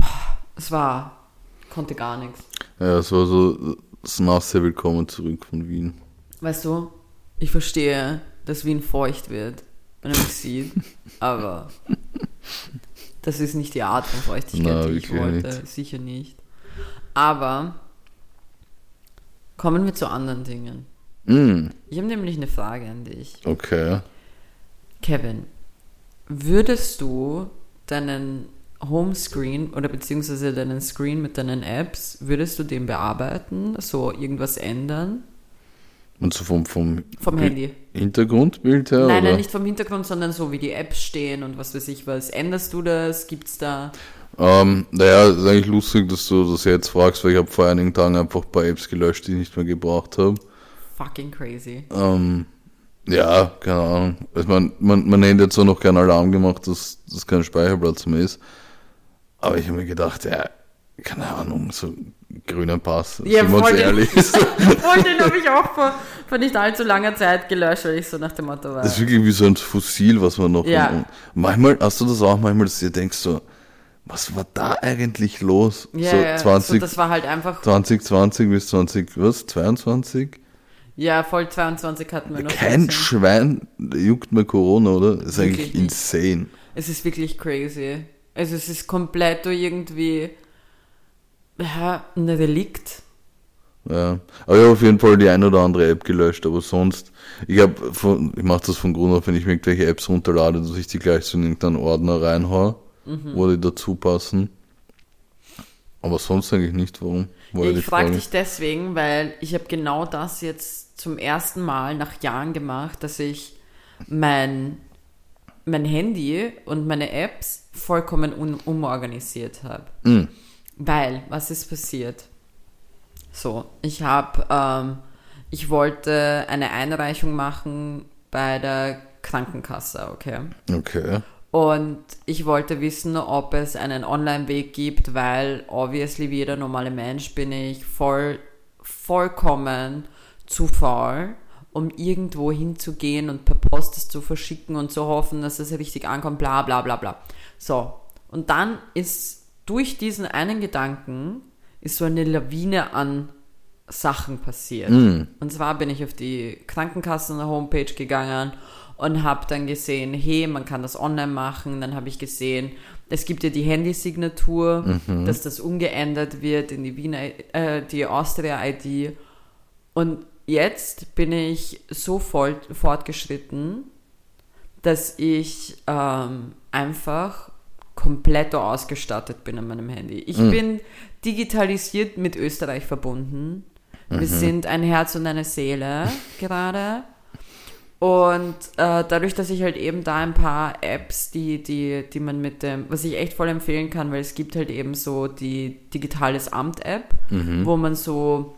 konnte gar nichts. Ja, es war so das nasse Willkommen zurück von Wien. Weißt du, ich verstehe, dass Wien feucht wird, wenn man mich sieht, aber das ist nicht die Art von Feuchtigkeit, die ich wollte. Nicht. Sicher nicht. Aber kommen wir zu anderen Dingen. Ich habe nämlich eine Frage an dich. Okay. Kevin, würdest du deinen Homescreen oder beziehungsweise deinen Screen mit deinen Apps, würdest du den bearbeiten, so irgendwas ändern? Und so vom Handy. Hintergrundbild her? Nein, oder? nicht vom Hintergrund, sondern so wie die Apps stehen und was weiß ich was. Änderst du das? Gibt's da? Naja, ist eigentlich lustig, dass du das jetzt fragst, weil ich habe vor einigen Tagen einfach ein paar Apps gelöscht, die ich nicht mehr gebraucht habe. Fucking crazy. Ja, keine Ahnung. Also mein Handy hat zwar noch keinen Alarm gemacht, dass das kein Speicherplatz mehr ist. Aber ich habe mir gedacht, ja, keine Ahnung, so grüner Pass, ja, sind wir uns ehrlich. Den habe ich auch vor nicht allzu langer Zeit gelöscht, weil ich so nach dem Motto war. Das ist wirklich wie so ein Fossil, was man noch... Ja. Manchmal, hast du das auch manchmal, dass du dir denkst so, was war da eigentlich los? Ja, so ja. 20, so, das war halt einfach... 2020 bis 22? Ja, voll 22 hatten wir noch. Kein Schwein juckt mehr Corona, oder? Das ist Wirklich eigentlich insane. Es ist wirklich crazy. Also es ist komplett irgendwie ein Relikt. Ja, aber ich habe auf jeden Fall die ein oder andere App gelöscht, aber sonst, ich mache das von Grund auf, wenn ich mir irgendwelche Apps runterlade, dass ich die gleich so in irgendeinen Ordner reinhaue, wo die dazu passen. Aber sonst eigentlich nicht, warum? Ich frage dich deswegen, weil ich habe genau das jetzt zum ersten Mal nach Jahren gemacht, dass ich mein Handy und meine Apps vollkommen umorganisiert habe. Weil, was ist passiert? So, ich wollte eine Einreichung machen bei der Krankenkasse, okay? Okay. Und ich wollte wissen, ob es einen Online-Weg gibt, weil obviously wie jeder normale Mensch bin ich vollkommen zu faul, um irgendwo hinzugehen und per Post es zu verschicken und zu hoffen, dass es richtig ankommt, bla bla bla bla. So, und dann ist durch diesen einen Gedanken ist so eine Lawine an Sachen passiert. Und zwar bin ich auf die Krankenkassen-Homepage gegangen und habe dann gesehen, hey, man kann das online machen. Dann habe ich gesehen, es gibt ja die Handysignatur, dass das umgeändert wird in die Austria-ID. Und jetzt bin ich so fortgeschritten, dass ich einfach komplett ausgestattet bin an meinem Handy. Ich bin digitalisiert mit Österreich verbunden. Wir sind ein Herz und eine Seele gerade. Und dadurch, dass ich halt eben da ein paar Apps, die man was ich echt voll empfehlen kann, weil es gibt halt eben so die Digitales Amt-App, wo man so,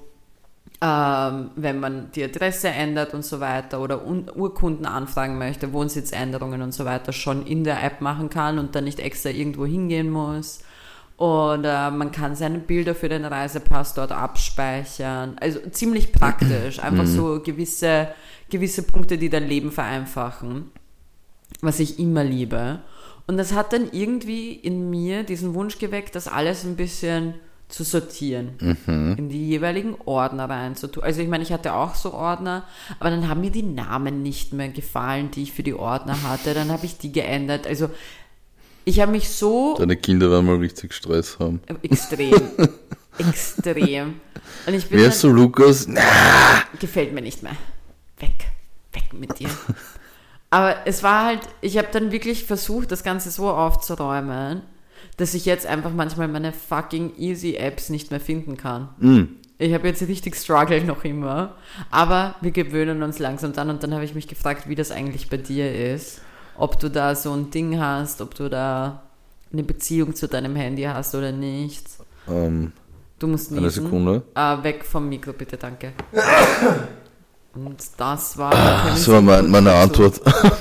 wenn man die Adresse ändert und so weiter oder Urkunden anfragen möchte, Wohnsitzänderungen und so weiter, schon in der App machen kann und dann nicht extra irgendwo hingehen muss. Oder man kann seine Bilder für den Reisepass dort abspeichern. Also ziemlich praktisch. Einfach so gewisse Punkte, die dein Leben vereinfachen. Was ich immer liebe. Und das hat dann irgendwie in mir diesen Wunsch geweckt, das alles ein bisschen zu sortieren. In die jeweiligen Ordner reinzutun. Also ich meine, ich hatte auch so Ordner, aber dann haben mir die Namen nicht mehr gefallen, die ich für die Ordner hatte. Dann habe ich die geändert. Also ich habe mich so... Deine Kinder werden mal richtig Stress haben. Extrem. Extrem. Und ich bin Wer ist so Lukas? Gefällt mir nicht mehr. Weg mit dir. Aber es war halt, ich habe dann wirklich versucht, das Ganze so aufzuräumen, dass ich jetzt einfach manchmal meine fucking easy Apps nicht mehr finden kann. Ich habe jetzt richtig struggle noch immer, aber wir gewöhnen uns langsam dran und dann habe ich mich gefragt, wie das eigentlich bei dir ist. Ob du da so ein Ding hast, ob du da eine Beziehung zu deinem Handy hast oder nicht. Du musst niesen. Eine Sekunde. Weg vom Mikro, bitte, danke. Und das war... Das war meine Antwort.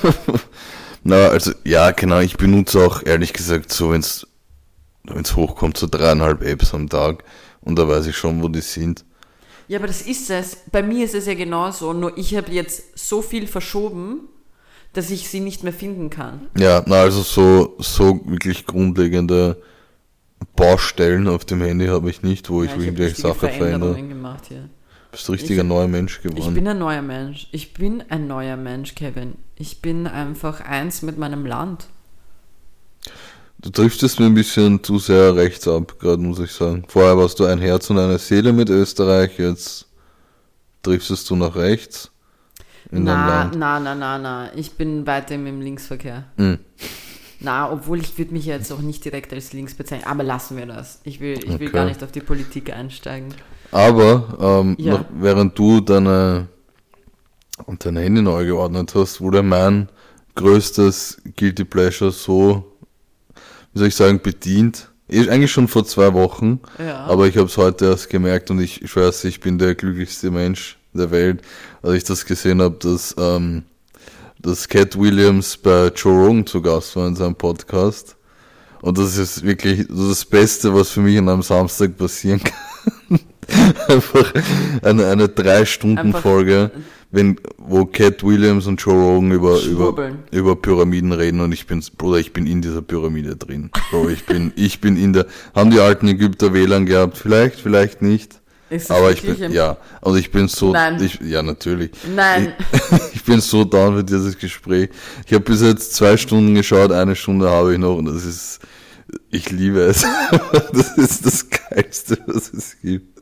Na, also, ja, genau, ich benutze auch, ehrlich gesagt, so, wenn es hochkommt, so 3,5 Apps am Tag. Und da weiß ich schon, wo die sind. Ja, aber das ist es. Bei mir ist es ja genauso, nur ich habe jetzt so viel verschoben, dass ich sie nicht mehr finden kann. Ja, na, also so wirklich grundlegende Baustellen auf dem Handy habe ich nicht, wo ich irgendwelche Sachen verändere. Gemacht hier. Bist du richtiger neuer Mensch geworden? Ich bin ein neuer Mensch. Ich bin ein neuer Mensch, Kevin. Ich bin einfach eins mit meinem Land. Du driftest mir ein bisschen zu sehr rechts ab, gerade muss ich sagen. Vorher warst du ein Herz und eine Seele mit Österreich, jetzt driftest du nach rechts in deinem Land. Na. Ich bin weiterhin im Linksverkehr. Na, obwohl ich würde mich jetzt auch nicht direkt als links bezeichnen, aber lassen wir das. Ich will gar nicht auf die Politik einsteigen. Aber während du deine Handy neu geordnet hast, wurde mein größtes Guilty Pleasure so, wie soll ich sagen, bedient. Eigentlich schon vor 2 Wochen, aber ich habe es heute erst gemerkt und ich schwör's, ich bin der glücklichste Mensch der Welt, als ich das gesehen habe, dass Cat Williams bei Joe Rogan zu Gast war in seinem Podcast. Und das ist wirklich das Beste, was für mich an einem Samstag passieren kann. Einfach eine 3-Stunden-Folge, wo Cat Williams und Joe Rogan über Pyramiden reden und ich bin in dieser Pyramide drin. Bro, ich bin haben die alten Ägypter WLAN gehabt? Vielleicht nicht. Aber ich bin so, Nein. Natürlich. Nein. Ich bin so down für dieses Gespräch. Ich habe bis jetzt 2 Stunden geschaut, 1 Stunde habe ich noch und ich liebe es. Das ist das Geilste, was es gibt.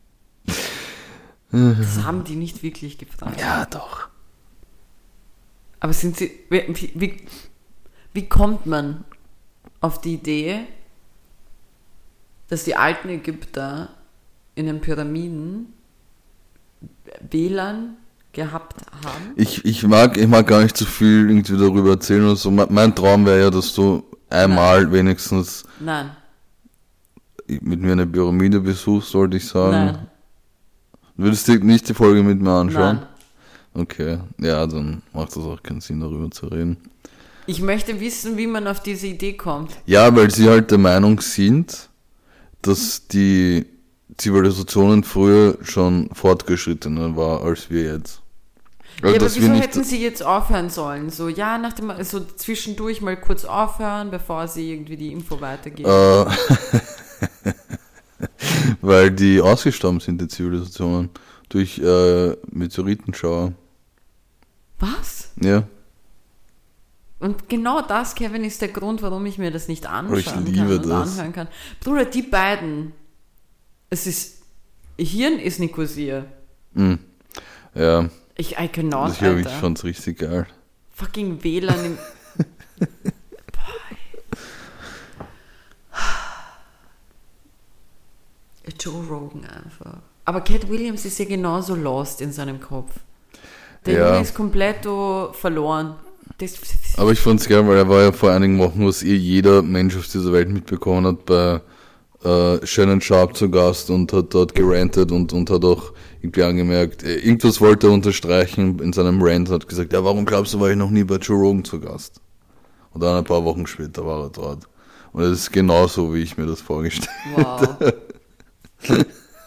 Das haben die nicht wirklich gefragt. Ja, doch. Aber sind sie, wie kommt man auf die Idee, dass die alten Ägypter in den Pyramiden WLAN gehabt haben? Ich mag gar nicht zu viel irgendwie darüber erzählen oder so. Mein Traum wäre ja, dass du einmal wenigstens mit mir eine Pyramide besuchst, sollte ich sagen. Nein. Würdest du nicht die Folge mit mir anschauen? Nein. Okay, ja, dann macht das auch keinen Sinn, darüber zu reden. Ich möchte wissen, wie man auf diese Idee kommt. Ja, weil sie halt der Meinung sind, dass die Zivilisationen früher schon fortgeschrittener war als wir jetzt. Also, aber wieso hätten sie jetzt aufhören sollen? So, so zwischendurch mal kurz aufhören, bevor sie irgendwie die Info weitergeben. Weil die ausgestorben sind, die Zivilisationen, durch Meteoritenschauer. Was? Ja. Und genau das, Kevin, ist der Grund, warum ich mir das nicht anschauen kann und anhören kann. Bruder, die beiden, Hirn ist Nikosia. Ja. Ich cannot, ich fand's richtig geil. Fucking WLAN im... Joe Rogan einfach. Aber Cat Williams ist ja genauso lost in seinem Kopf. Der Junge ist komplett verloren. Aber ich fand's geil, weil er war ja vor einigen Wochen, was jeder Mensch auf dieser Welt mitbekommen hat, bei Shannon Sharp zu Gast und hat dort gerantet und hat auch irgendwie angemerkt, irgendwas wollte er unterstreichen in seinem Rant, hat gesagt, ja, warum glaubst du, war ich noch nie bei Joe Rogan zu Gast? Und dann ein paar Wochen später war er dort. Und das ist genauso, wie ich mir das vorgestellt habe. Wow.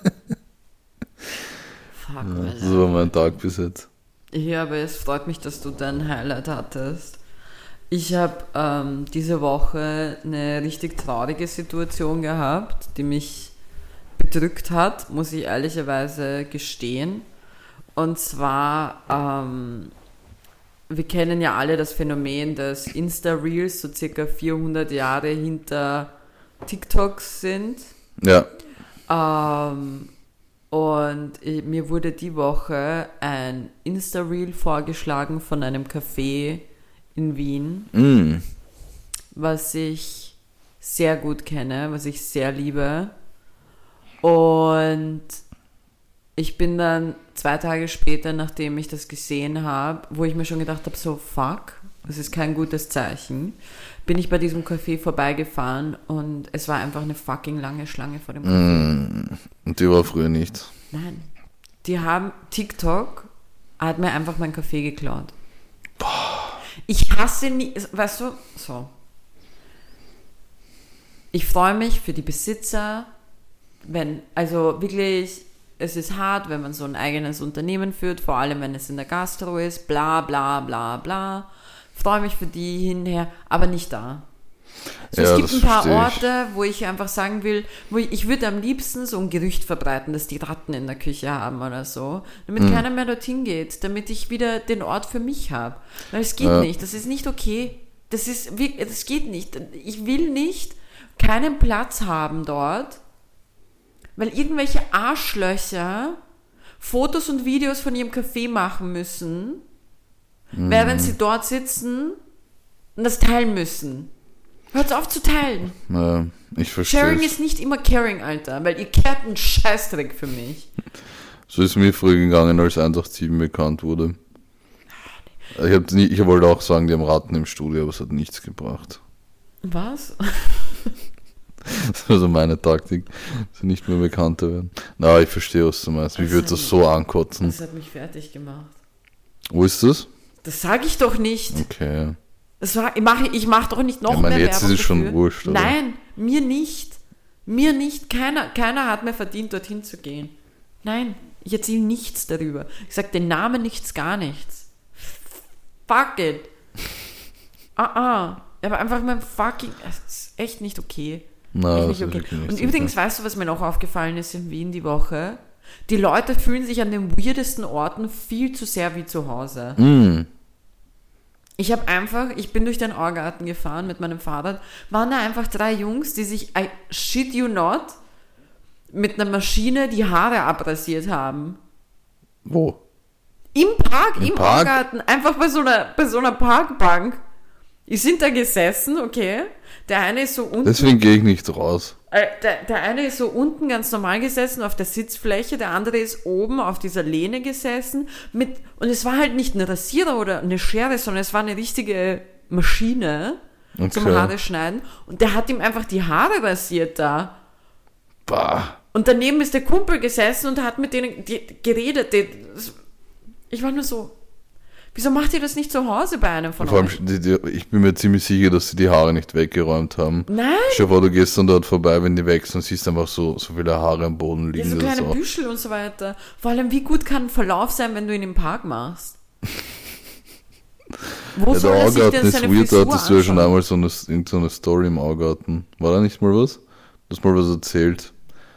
Fuck, ja, so war mein Tag bis jetzt. Ja, aber es freut mich, dass du dein Highlight hattest. Ich habe diese Woche eine richtig traurige Situation gehabt, die mich bedrückt hat, muss ich ehrlicherweise gestehen. Und zwar, wir kennen ja alle das Phänomen, dass Insta-Reels so circa 400 Jahre hinter TikToks sind. Ja. Und mir wurde die Woche ein Insta-Reel vorgeschlagen von einem Café in Wien, was ich sehr gut kenne, was ich sehr liebe. Und ich bin dann 2 Tage später, nachdem ich das gesehen habe, wo ich mir schon gedacht habe, so fuck, das ist kein gutes Zeichen, bin ich bei diesem Café vorbeigefahren und es war einfach eine fucking lange Schlange vor dem Café. Und die war früher nicht. Nein. TikTok hat mir einfach mein Kaffee geklaut. Ich hasse nie, weißt du, so. Ich freue mich für die Besitzer, also wirklich, es ist hart, wenn man so ein eigenes Unternehmen führt, vor allem wenn es in der Gastro ist, bla bla bla bla. Freue mich für die hinher, aber nicht da. So, ja, es gibt ein paar Orte, wo ich einfach sagen will, ich würde am liebsten so ein Gerücht verbreiten, dass die Ratten in der Küche haben oder so, damit keiner mehr dorthin geht, damit ich wieder den Ort für mich habe. Weil es geht nicht, das ist nicht okay. Das geht nicht. Ich will nicht keinen Platz haben dort, weil irgendwelche Arschlöcher Fotos und Videos von ihrem Café machen müssen, während sie dort sitzen und das teilen müssen. Hört auf zu teilen. Ja, ich verstehe. Sharing ist nicht immer caring, Alter, weil ihr kehrt einen Scheißdreck für mich. So ist mir früher gegangen, als 187 bekannt wurde. Ich wollte auch sagen, die haben Ratten im Studio, aber es hat nichts gebracht. Was? Das war so meine Taktik, dass sie nicht mehr bekannter werden. Na, ich verstehe, was du meinst. Mich würde das so ankotzen. Das hat mich fertig gemacht. Wo ist das? Das sage ich doch nicht. Okay. Ich mach doch nicht noch mehr Werbung. Jetzt ist es schon wurscht, oder? Nein, mir nicht. Mir nicht. Keiner hat mir verdient, dorthin zu gehen. Nein, ich erzähle nichts darüber. Ich sage den Namen nichts, gar nichts. Fuck it. Aber einfach mein fucking... Das ist echt nicht okay. No, echt nicht okay. Und übrigens, weißt du, was mir noch aufgefallen ist in Wien die Woche? Die Leute fühlen sich an den weirdesten Orten viel zu sehr wie zu Hause. Ich bin durch den Augarten gefahren mit meinem Fahrrad, waren da einfach 3 Jungs, die sich, I shit you not, mit einer Maschine die Haare abrasiert haben. Wo? Im Park, im Augarten, einfach bei so einer Parkbank. Die sind da gesessen, okay. Der eine ist so unten. Deswegen gehe ich nicht raus. Der eine ist so unten ganz normal gesessen auf der Sitzfläche, der andere ist oben auf dieser Lehne gesessen und es war halt nicht ein Rasierer oder eine Schere, sondern es war eine richtige Maschine zum Haare schneiden und der hat ihm einfach die Haare rasiert da. Bah. Und daneben ist der Kumpel gesessen und hat mit denen geredet. Ich war nur so, wieso macht ihr das nicht zu Hause bei einem von euch? Vor allem, ich bin mir ziemlich sicher, dass sie die Haare nicht weggeräumt haben. Nein. Stell dir vor, du gehst dann dort vorbei, wenn die wechseln, siehst einfach so viele Haare am Boden liegen. Ja, so kleine Büschel und so weiter. Vor allem, wie gut kann ein Verlauf sein, wenn du ihn im Park machst? Wo soll er sich denn seine Frisur anschauen? Hattest du ja schon einmal so eine Story im Augarten. War da nicht mal was? Du hast mal was erzählt.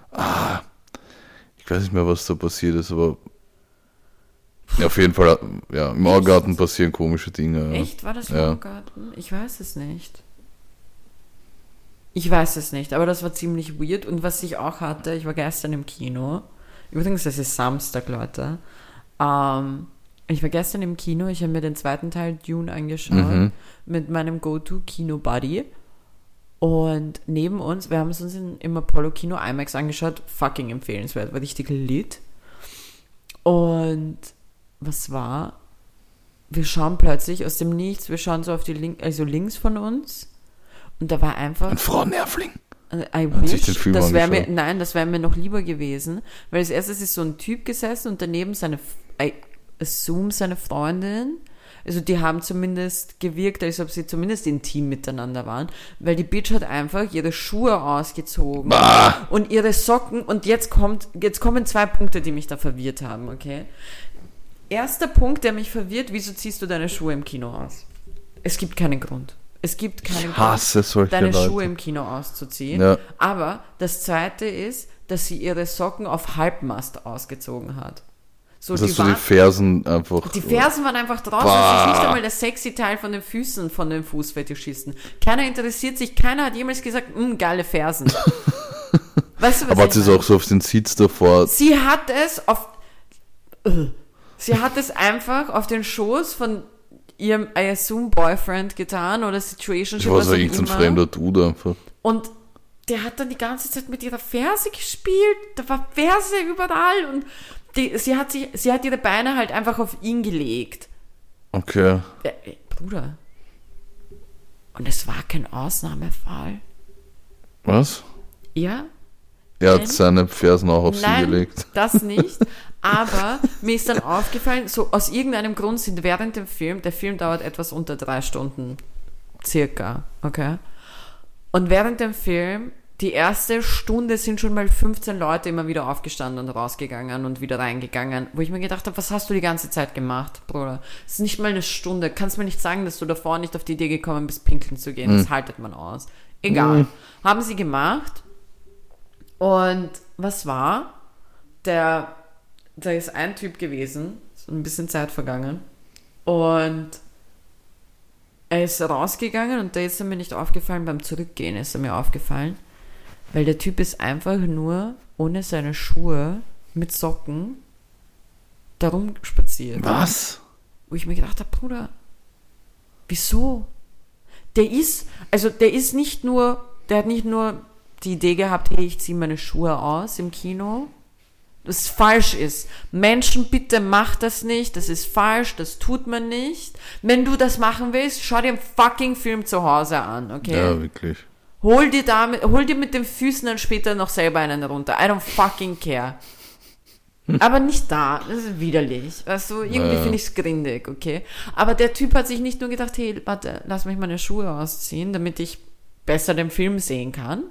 Ich weiß nicht mehr, was da passiert ist, aber ja, auf jeden Fall, ja, im Augarten passieren komische Dinge. Ja. Echt? War das im Augarten? Ich weiß es nicht. Aber das war ziemlich weird. Und was ich auch hatte, ich war gestern im Kino. Übrigens, das ist Samstag, Leute. Ich war gestern im Kino, ich habe mir den 2. Teil Dune angeschaut mit meinem Go-To-Kino-Buddy. Und neben uns, wir haben es uns im Apollo-Kino IMAX angeschaut, fucking empfehlenswert, war richtig lit. Und was war? Wir schauen plötzlich aus dem Nichts, wir schauen so auf die links von uns und da war einfach... Ein Frauennervling. I wish, das wäre mir noch lieber gewesen, weil als erstes ist so ein Typ gesessen und daneben seine Freundin, also die haben zumindest gewirkt, als ob sie zumindest intim miteinander waren, weil die Bitch hat einfach ihre Schuhe ausgezogen und ihre Socken und jetzt kommen 2 Punkte, die mich da verwirrt haben, okay? Erster Punkt, der mich verwirrt, wieso ziehst du deine Schuhe im Kino aus? Es gibt keinen Grund. Deine Schuhe im Kino auszuziehen. Ja. Aber das Zweite ist, dass sie ihre Socken auf Halbmast ausgezogen hat. So, die Fersen einfach... Die Fersen waren einfach draußen. Das ist nicht einmal der sexy Teil von den Füßen von den Fußfetischisten. Keiner interessiert sich, keiner hat jemals gesagt, geile Fersen. Weißt du, was aber hat sie es auch so auf den Sitz davor... Sie hat es einfach auf den Schoß von ihrem, I assume, Boyfriend getan oder Situationship. Ich war so irgendein fremder Dude einfach. Und der hat dann die ganze Zeit mit ihrer Ferse gespielt. Da war Ferse überall und sie hat ihre Beine halt einfach auf ihn gelegt. Okay. Bruder. Und es war kein Ausnahmefall. Was? Ja. Er hat seine Fersen auch auf sie gelegt. Das nicht. Aber mir ist dann aufgefallen, so aus irgendeinem Grund sind während dem Film, der Film dauert etwas unter 3 Stunden, circa, okay? Und während dem Film die erste Stunde sind schon mal 15 Leute immer wieder aufgestanden und rausgegangen und wieder reingegangen, wo ich mir gedacht habe, was hast du die ganze Zeit gemacht, Bruder? Es ist nicht mal eine Stunde. Kannst mir nicht sagen, dass du davor nicht auf die Idee gekommen bist, pinkeln zu gehen. Das haltet man aus. Egal. Haben sie gemacht. Und was war? Da ist ein Typ gewesen, so ein bisschen Zeit vergangen. Und er ist rausgegangen und da ist er mir nicht aufgefallen, beim Zurückgehen ist er mir aufgefallen. Weil der Typ ist einfach nur ohne seine Schuhe mit Socken darum spaziert. Was? Wo ich mir gedacht habe, Bruder, wieso? Der hat nicht nur die Idee gehabt, hey, ich ziehe meine Schuhe aus im Kino, das falsch ist. Menschen, bitte macht das nicht, das ist falsch, das tut man nicht. Wenn du das machen willst, schau dir einen fucking Film zu Hause an, okay? Ja, wirklich. Hol dir mit den Füßen dann später noch selber einen runter. I don't fucking care. Aber nicht da, das ist widerlich. Also irgendwie finde ich es grindig, okay? Aber der Typ hat sich nicht nur gedacht, hey, warte, lass mich meine Schuhe ausziehen, damit ich besser den Film sehen kann,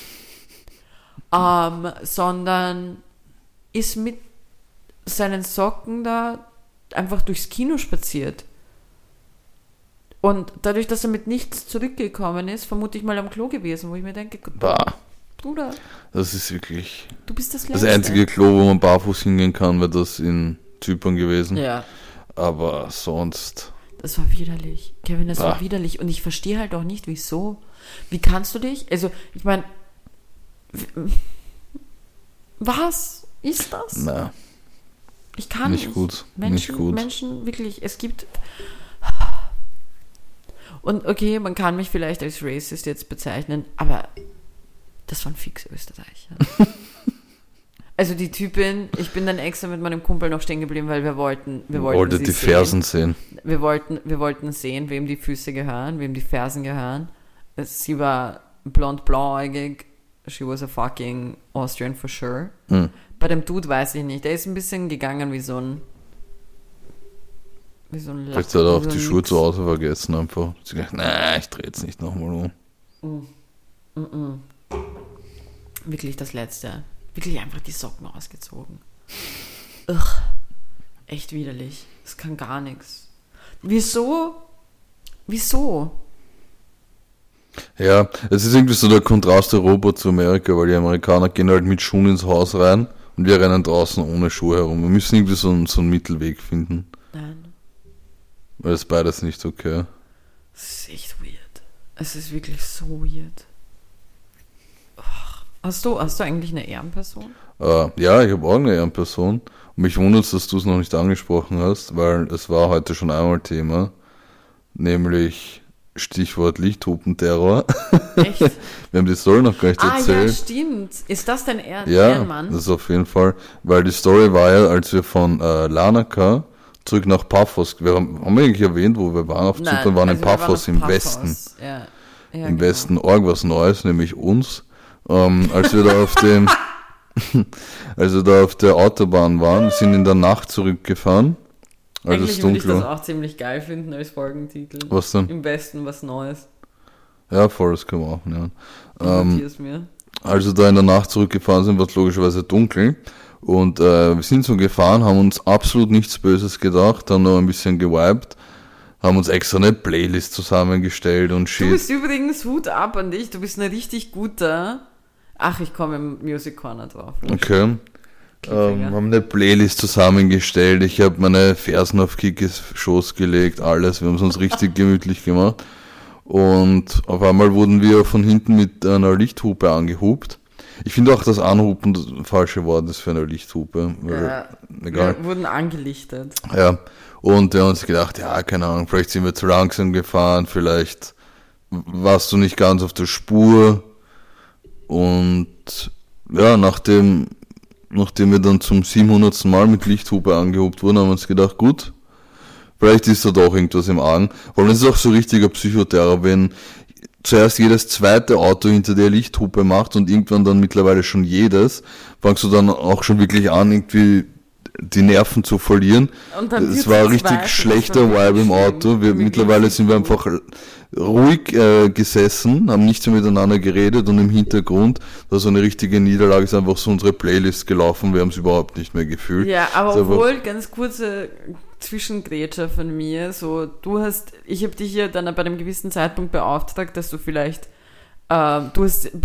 sondern ist mit seinen Socken da einfach durchs Kino spaziert. Und dadurch, dass er mit nichts zurückgekommen ist, vermute ich mal am Klo gewesen, wo ich mir denke, Bruder, das ist wirklich du bist das Letzte. das einzige Klo, wo man barfuß hingehen kann, wäre das in Zypern gewesen. Ja. Aber sonst... Das war widerlich. Kevin, das war widerlich. Und ich verstehe halt auch nicht, wieso. Wie kannst du dich... Also, ich meine... Was ist das? Na, ich kann nicht gut. Nicht gut. Menschen, wirklich, es gibt... Und okay, man kann mich vielleicht als Racist jetzt bezeichnen, aber das waren fix Österreicher. Also die Typin, ich bin dann extra mit meinem Kumpel noch stehen geblieben, weil wir wollten Wollte die Fersen sehen. Wir wollten sehen, wem die Füße gehören, wem die Fersen gehören. Sie war blond-blauäugig. She was a fucking Austrian for sure. Bei dem Dude weiß ich nicht. Der ist ein bisschen gegangen wie so ein Vielleicht hat er auch die Schuhe zu Hause vergessen einfach. Sie gedacht, nein, ich drehe jetzt nicht nochmal um. Wirklich das Letzte. Wirklich einfach die Socken ausgezogen. Echt widerlich. Das kann gar nichts. Wieso? Ja, es ist irgendwie so der Kontrast Europa zu Amerika, weil die Amerikaner gehen halt mit Schuhen ins Haus rein und wir rennen draußen ohne Schuhe herum. Wir müssen irgendwie so einen Mittelweg finden. Nein. Weil das beides nicht okay. Es ist echt weird. Es ist wirklich so weird. Hast du eigentlich eine Ehrenperson? Ja, ich habe auch eine Ehrenperson. Und mich wundert es, dass du es noch nicht angesprochen hast, weil es war heute schon einmal Thema. Nämlich Stichwort Lichthupenterror. Echt? Wir haben die Story noch gar nicht erzählt. Ja, stimmt. Ist das dein Ehrenmann? Ja, das ist auf jeden Fall. Weil die Story war ja, als wir von Larnaca zurück nach Paphos. Haben wir eigentlich erwähnt, wo wir waren? Auf Zypern waren in Paphos im Westen. Ja, im genau. Westen was Neues, nämlich uns. Als wir da auf der Autobahn waren, sind in der Nacht zurückgefahren. Eigentlich würde ich das auch ziemlich geil finden als Folgentitel. Was denn? Im Westen was Neues. Ja, voll, das können wir auch machen, ja. Mir. Als wir da in der Nacht zurückgefahren sind, war es logischerweise dunkel. Und wir sind so gefahren, haben uns absolut nichts Böses gedacht, haben noch ein bisschen gewiped, haben uns extra eine Playlist zusammengestellt und shit. Du bist übrigens, Hut ab an dich, du bist ein richtig guter... Ach, ich komme im Music Corner drauf. Okay. Haben eine Playlist zusammengestellt, ich habe meine Fersen auf Kikis Schoß gelegt, alles, wir haben es uns richtig gemütlich gemacht. Und auf einmal wurden wir von hinten mit einer Lichthupe angehupt. Ich finde auch, dass Anhupen das falsche Wort ist für eine Lichthupe. Ja, egal. Wir wurden angelichtet. Ja, und wir haben uns gedacht, ja, keine Ahnung, vielleicht sind wir zu langsam gefahren, vielleicht warst du nicht ganz auf der Spur. Und ja, nachdem wir dann zum 700. Mal mit Lichthupe angehupt wurden, haben wir uns gedacht, gut, vielleicht ist da doch irgendwas im Argen. Weil es ist auch so richtiger Psychoterror, wenn zuerst jedes zweite Auto hinter der Lichthupe macht und irgendwann dann mittlerweile schon jedes, fangst du dann auch schon wirklich an, irgendwie die Nerven zu verlieren. Und dann Es war richtig schlechter Vibe im Auto. Mittlerweile sind wir einfach ruhig gesessen, haben nichts mehr miteinander geredet und im Hintergrund, da so eine richtige Niederlage, ist einfach so unsere Playlist gelaufen, wir haben es überhaupt nicht mehr gefühlt. Ja, aber obwohl, ganz kurze Zwischengrätscher von mir, so, ich habe dich ja dann bei einem gewissen Zeitpunkt beauftragt, dass du vielleicht du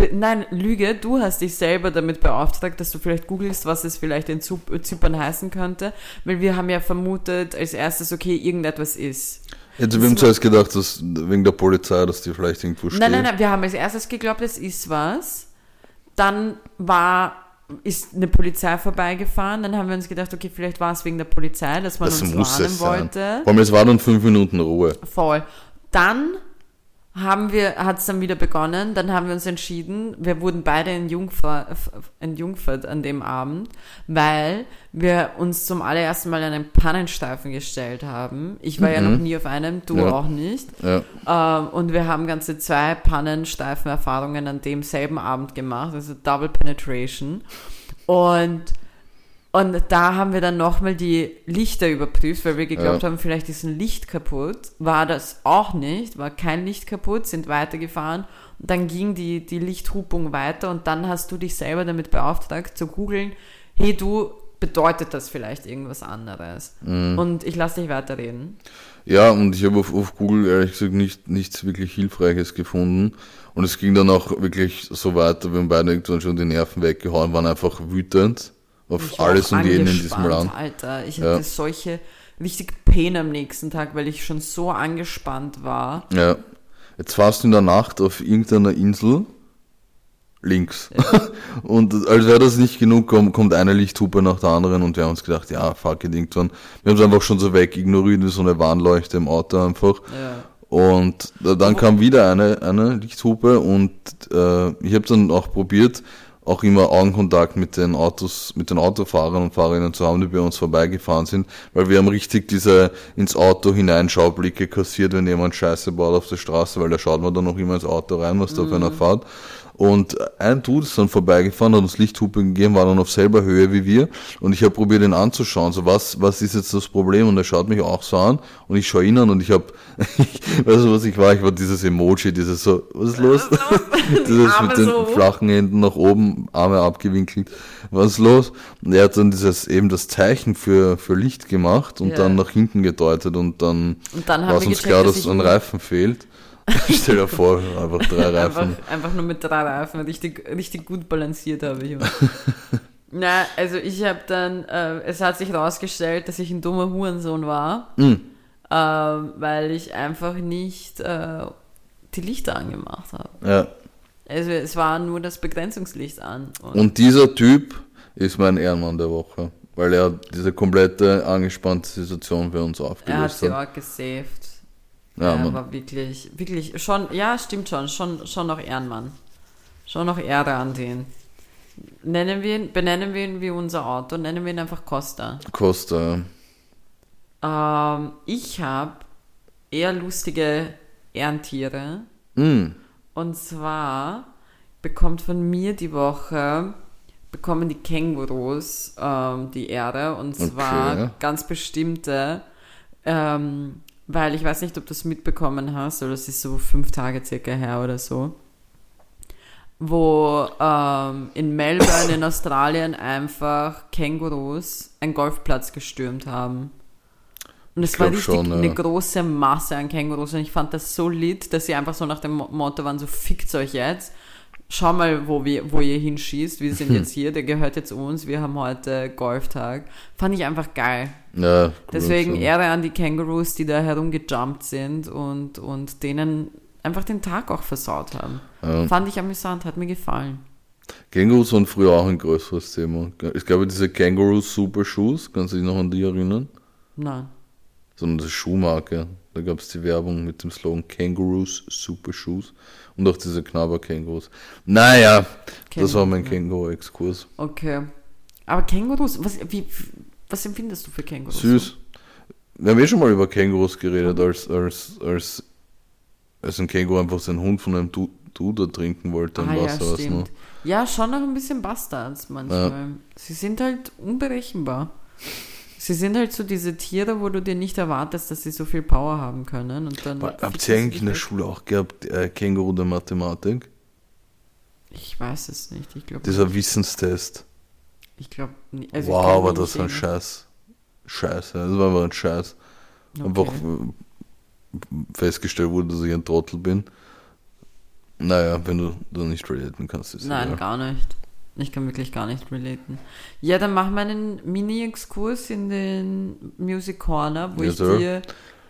hast dich selber damit beauftragt, dass du vielleicht googelst, was es vielleicht in Zypern heißen könnte, weil wir haben ja vermutet als erstes, okay, irgendetwas ist. Also wir haben zuerst gedacht, dass wegen der Polizei, dass die vielleicht irgendwo steht. Nein, wir haben als erstes geglaubt, es ist was. Dann ist eine Polizei vorbeigefahren, dann haben wir uns gedacht, okay, vielleicht war es wegen der Polizei, dass man uns warnen wollte. Vor allem, es war dann 5 Minuten Ruhe. Voll. Dann hat es dann wieder begonnen, dann haben wir uns entschieden, wir wurden beide entjungfert an dem Abend, weil wir uns zum allerersten Mal einen Pannenstreifen gestellt haben. Ich war ja noch nie auf einem, du auch nicht. Ja. Und wir haben ganze 2 Pannenstreifen-Erfahrungen an demselben Abend gemacht, also Double Penetration. Und da haben wir dann nochmal die Lichter überprüft, weil wir geglaubt haben, vielleicht ist ein Licht kaputt. War das auch nicht, war kein Licht kaputt, sind weitergefahren. Und dann ging die Lichthupung weiter und dann hast du dich selber damit beauftragt zu googeln, hey du, bedeutet das vielleicht irgendwas anderes? Und ich lasse dich weiterreden. Ja, und ich habe auf Google ehrlich gesagt nichts wirklich Hilfreiches gefunden. Und es ging dann auch wirklich so weiter, wir haben beide irgendwann schon die Nerven weggehauen, waren einfach wütend auf alles und jeden in diesem Land. Alter, ich hatte solche richtig Pain am nächsten Tag, weil ich schon so angespannt war. Ja, jetzt warst du in der Nacht auf irgendeiner Insel links. Ja. Und als wäre das nicht genug, kommt eine Lichthupe nach der anderen und wir haben uns gedacht, ja, fuck it, irgendwann. Wir haben es einfach schon so weg ignoriert, wie so eine Warnleuchte im Auto einfach. Ja. Und dann kam wieder eine Lichthupe und ich habe dann auch probiert, auch immer Augenkontakt mit den Autofahrern und Fahrerinnen zu haben, die bei uns vorbeigefahren sind, weil wir haben richtig diese ins Auto hineinschau-Blicke kassiert, wenn jemand Scheiße baut auf der Straße, weil da schaut man dann noch immer ins Auto rein, was da auf einer Fahrt. Und ein Dude ist dann vorbeigefahren, hat uns Lichthupe gegeben, war dann auf selber Höhe wie wir und ich habe probiert, ihn anzuschauen, so was ist jetzt das Problem, und er schaut mich auch so an und ich schaue ihn an und ich habe, weißt du was ich war dieses Emoji, dieses so, was ist los? Dieses mit den flachen Händen nach oben, Arme abgewinkelt, was ist los? Und er hat dann das Zeichen für Licht gemacht und dann nach hinten gedeutet und dann war es uns klar, dass ein Reifen fehlt. Stell dir vor, einfach 3 Reifen. Einfach nur mit 3 Reifen, richtig gut balanciert habe ich. Na, also ich habe dann, es hat sich rausgestellt, dass ich ein dummer Hurensohn war, weil ich einfach nicht die Lichter angemacht habe. Ja. Also es war nur das Begrenzungslicht an. Und dieser Typ ist mein Ehrenmann der Woche, weil er diese komplette angespannte Situation für uns aufgelöst hat. Er hat sie auch gesaved. Ja, aber wirklich schon, ja, stimmt schon noch Ehrenmann. Schon noch Ehre an den. Benennen wir ihn wie unser Auto, nennen wir ihn einfach Costa. Costa, ja. Ich habe eher lustige Ehrentiere. Und zwar bekommen die Kängurus die Ehre, und zwar ganz bestimmte, weil ich weiß nicht, ob du es mitbekommen hast, oder das ist so 5 Tage circa her oder so, wo in Melbourne in Australien einfach Kängurus einen Golfplatz gestürmt haben. Und es war richtig eine große Masse an Kängurus und ich fand das so lit, dass sie einfach so nach dem Motto waren, so fickt euch jetzt. Schau mal, wo ihr hinschießt. Wir sind jetzt hier, der gehört jetzt uns. Wir haben heute Golftag. Fand ich einfach geil. Ja, cool. Deswegen Ehre an die Kängurus, die da herumgejumpt sind und denen einfach den Tag auch versaut haben. Ja. Fand ich amüsant, hat mir gefallen. Kängurus waren früher auch ein größeres Thema. Es gab ja diese Kängurus Super Shoes. Kannst du dich noch an die erinnern? Nein. So eine Schuhmarke. Da gab es die Werbung mit dem Slogan Kängurus Super Shoes. Und auch diese Knabber-Kängurus. Naja, das war mein Känguru-Exkurs. Okay. Aber Kängurus, was empfindest du für Kängurus? Süß. Wir haben schon mal über Kängurus geredet, als ein Känguru einfach seinen Hund von einem Dude trinken wollte im Wasser. Ja, stimmt. Ja, schon noch ein bisschen Bastards manchmal. Ja. Sie sind halt unberechenbar. Sie sind halt so diese Tiere, wo du dir nicht erwartest, dass sie so viel Power haben können. Und dann habt ihr eigentlich in der Schule auch gehabt, Känguru der Mathematik? Ich weiß es nicht. Ich glaube. Dieser Wissenstest. Ich glaube nicht. Also wow, aber das war ein Scheiß. Scheiße, das war einfach ein Scheiß. Okay. Einfach festgestellt wurde, dass ich ein Trottel bin. Naja, wenn du da nicht relaten kannst. Ist Nein, gar nicht. Ich kann wirklich gar nicht relaten. Ja, dann machen wir einen Mini-Exkurs in den Music Corner, wo ich dir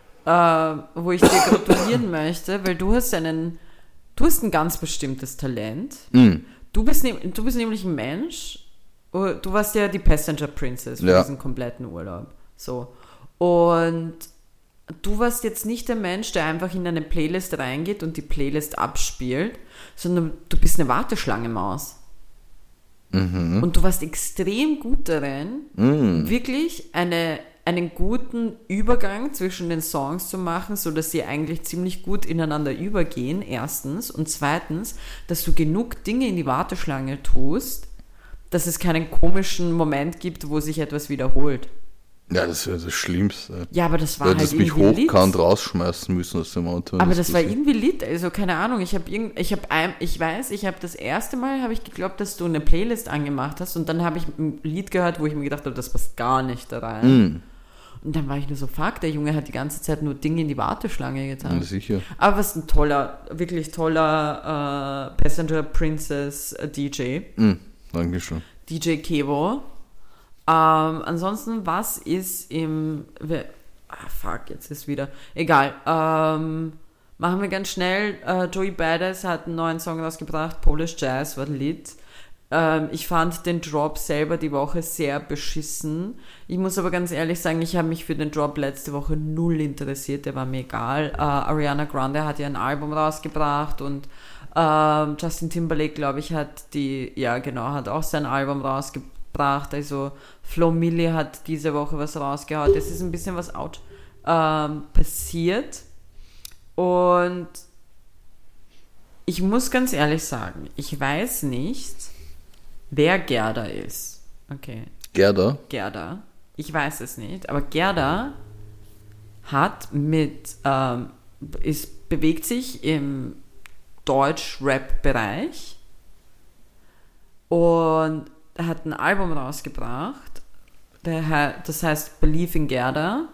gratulieren möchte, weil du hast ein ganz bestimmtes Talent. Du bist nämlich ein Mensch. Du warst ja die Passenger Princess für diesen kompletten Urlaub. So. Und du warst jetzt nicht der Mensch, der einfach in eine Playlist reingeht und die Playlist abspielt, sondern du bist eine Warteschlange-Maus. Und du warst extrem gut darin, wirklich einen guten Übergang zwischen den Songs zu machen, sodass sie eigentlich ziemlich gut ineinander übergehen, erstens. Und zweitens, dass du genug Dinge in die Warteschlange tust, dass es keinen komischen Moment gibt, wo sich etwas wiederholt. Ja, das wäre das Schlimmste. Ja, aber das war halt irgendwie lit. Du hättest mich hochkant rausschmeißen müssen aus dem Auto. Aber das war irgendwie lit, also keine Ahnung. Ich habe das erste Mal geglaubt, dass du eine Playlist angemacht hast und dann habe ich ein Lied gehört, wo ich mir gedacht habe, das passt gar nicht da rein. Und dann war ich nur so, fuck, der Junge hat die ganze Zeit nur Dinge in die Warteschlange getan. Ja, sicher. Aber was ein wirklich toller Passenger Princess DJ. Dankeschön. DJ Kevo. Ansonsten, was ist jetzt ist wieder. Egal. Machen wir ganz schnell. Joey Badass hat einen neuen Song rausgebracht. Polish Jazz war lit. Ich fand den Drop selber die Woche sehr beschissen. Ich muss aber ganz ehrlich sagen, ich habe mich für den Drop letzte Woche null interessiert. Der war mir egal. Ariana Grande hat ja ein Album rausgebracht und Justin Timberlake, glaube ich, hat auch sein Album rausgebracht. Also Flo Milli hat diese Woche was rausgehauen. Es ist ein bisschen was passiert. Und ich muss ganz ehrlich sagen, ich weiß nicht, wer Gerda ist. Okay. Gerda? Ich weiß es nicht. Aber Gerda hat bewegt sich im Deutsch-Rap-Bereich und er hat ein Album rausgebracht, das heißt Believe in Gerda,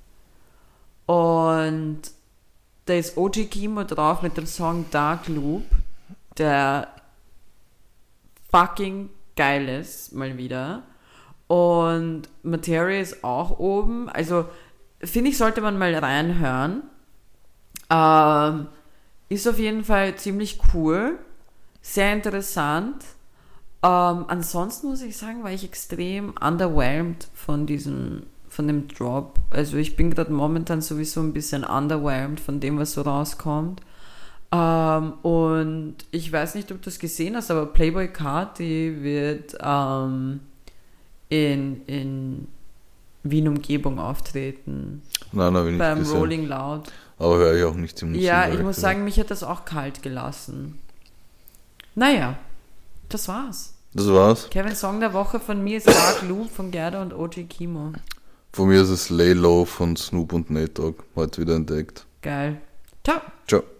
und da ist OG Kimo drauf mit dem Song Dark Loop, der fucking geil ist, mal wieder, und Materia ist auch oben, also finde ich, sollte man mal reinhören. Ist auf jeden Fall ziemlich cool, sehr interessant. Ansonsten muss ich sagen, war ich extrem underwhelmed von dem Drop. Also ich bin gerade momentan sowieso ein bisschen underwhelmed von dem, was so rauskommt. Und ich weiß nicht, ob du es gesehen hast, aber Playboi Carti wird in Wien-Umgebung auftreten. Nein, habe ich nicht beim gesehen. Rolling Loud. Aber höre ich auch nicht ziemlich. Ja, ich muss sagen, mich hat das auch kalt gelassen. Naja, das war's. Kevin Song der Woche von mir ist Dark Loop von Gerda und OG Kimo. Von mir ist es Lay Low von Snoop und Nate Dogg. Heute wieder entdeckt. Geil. Ciao. Ciao.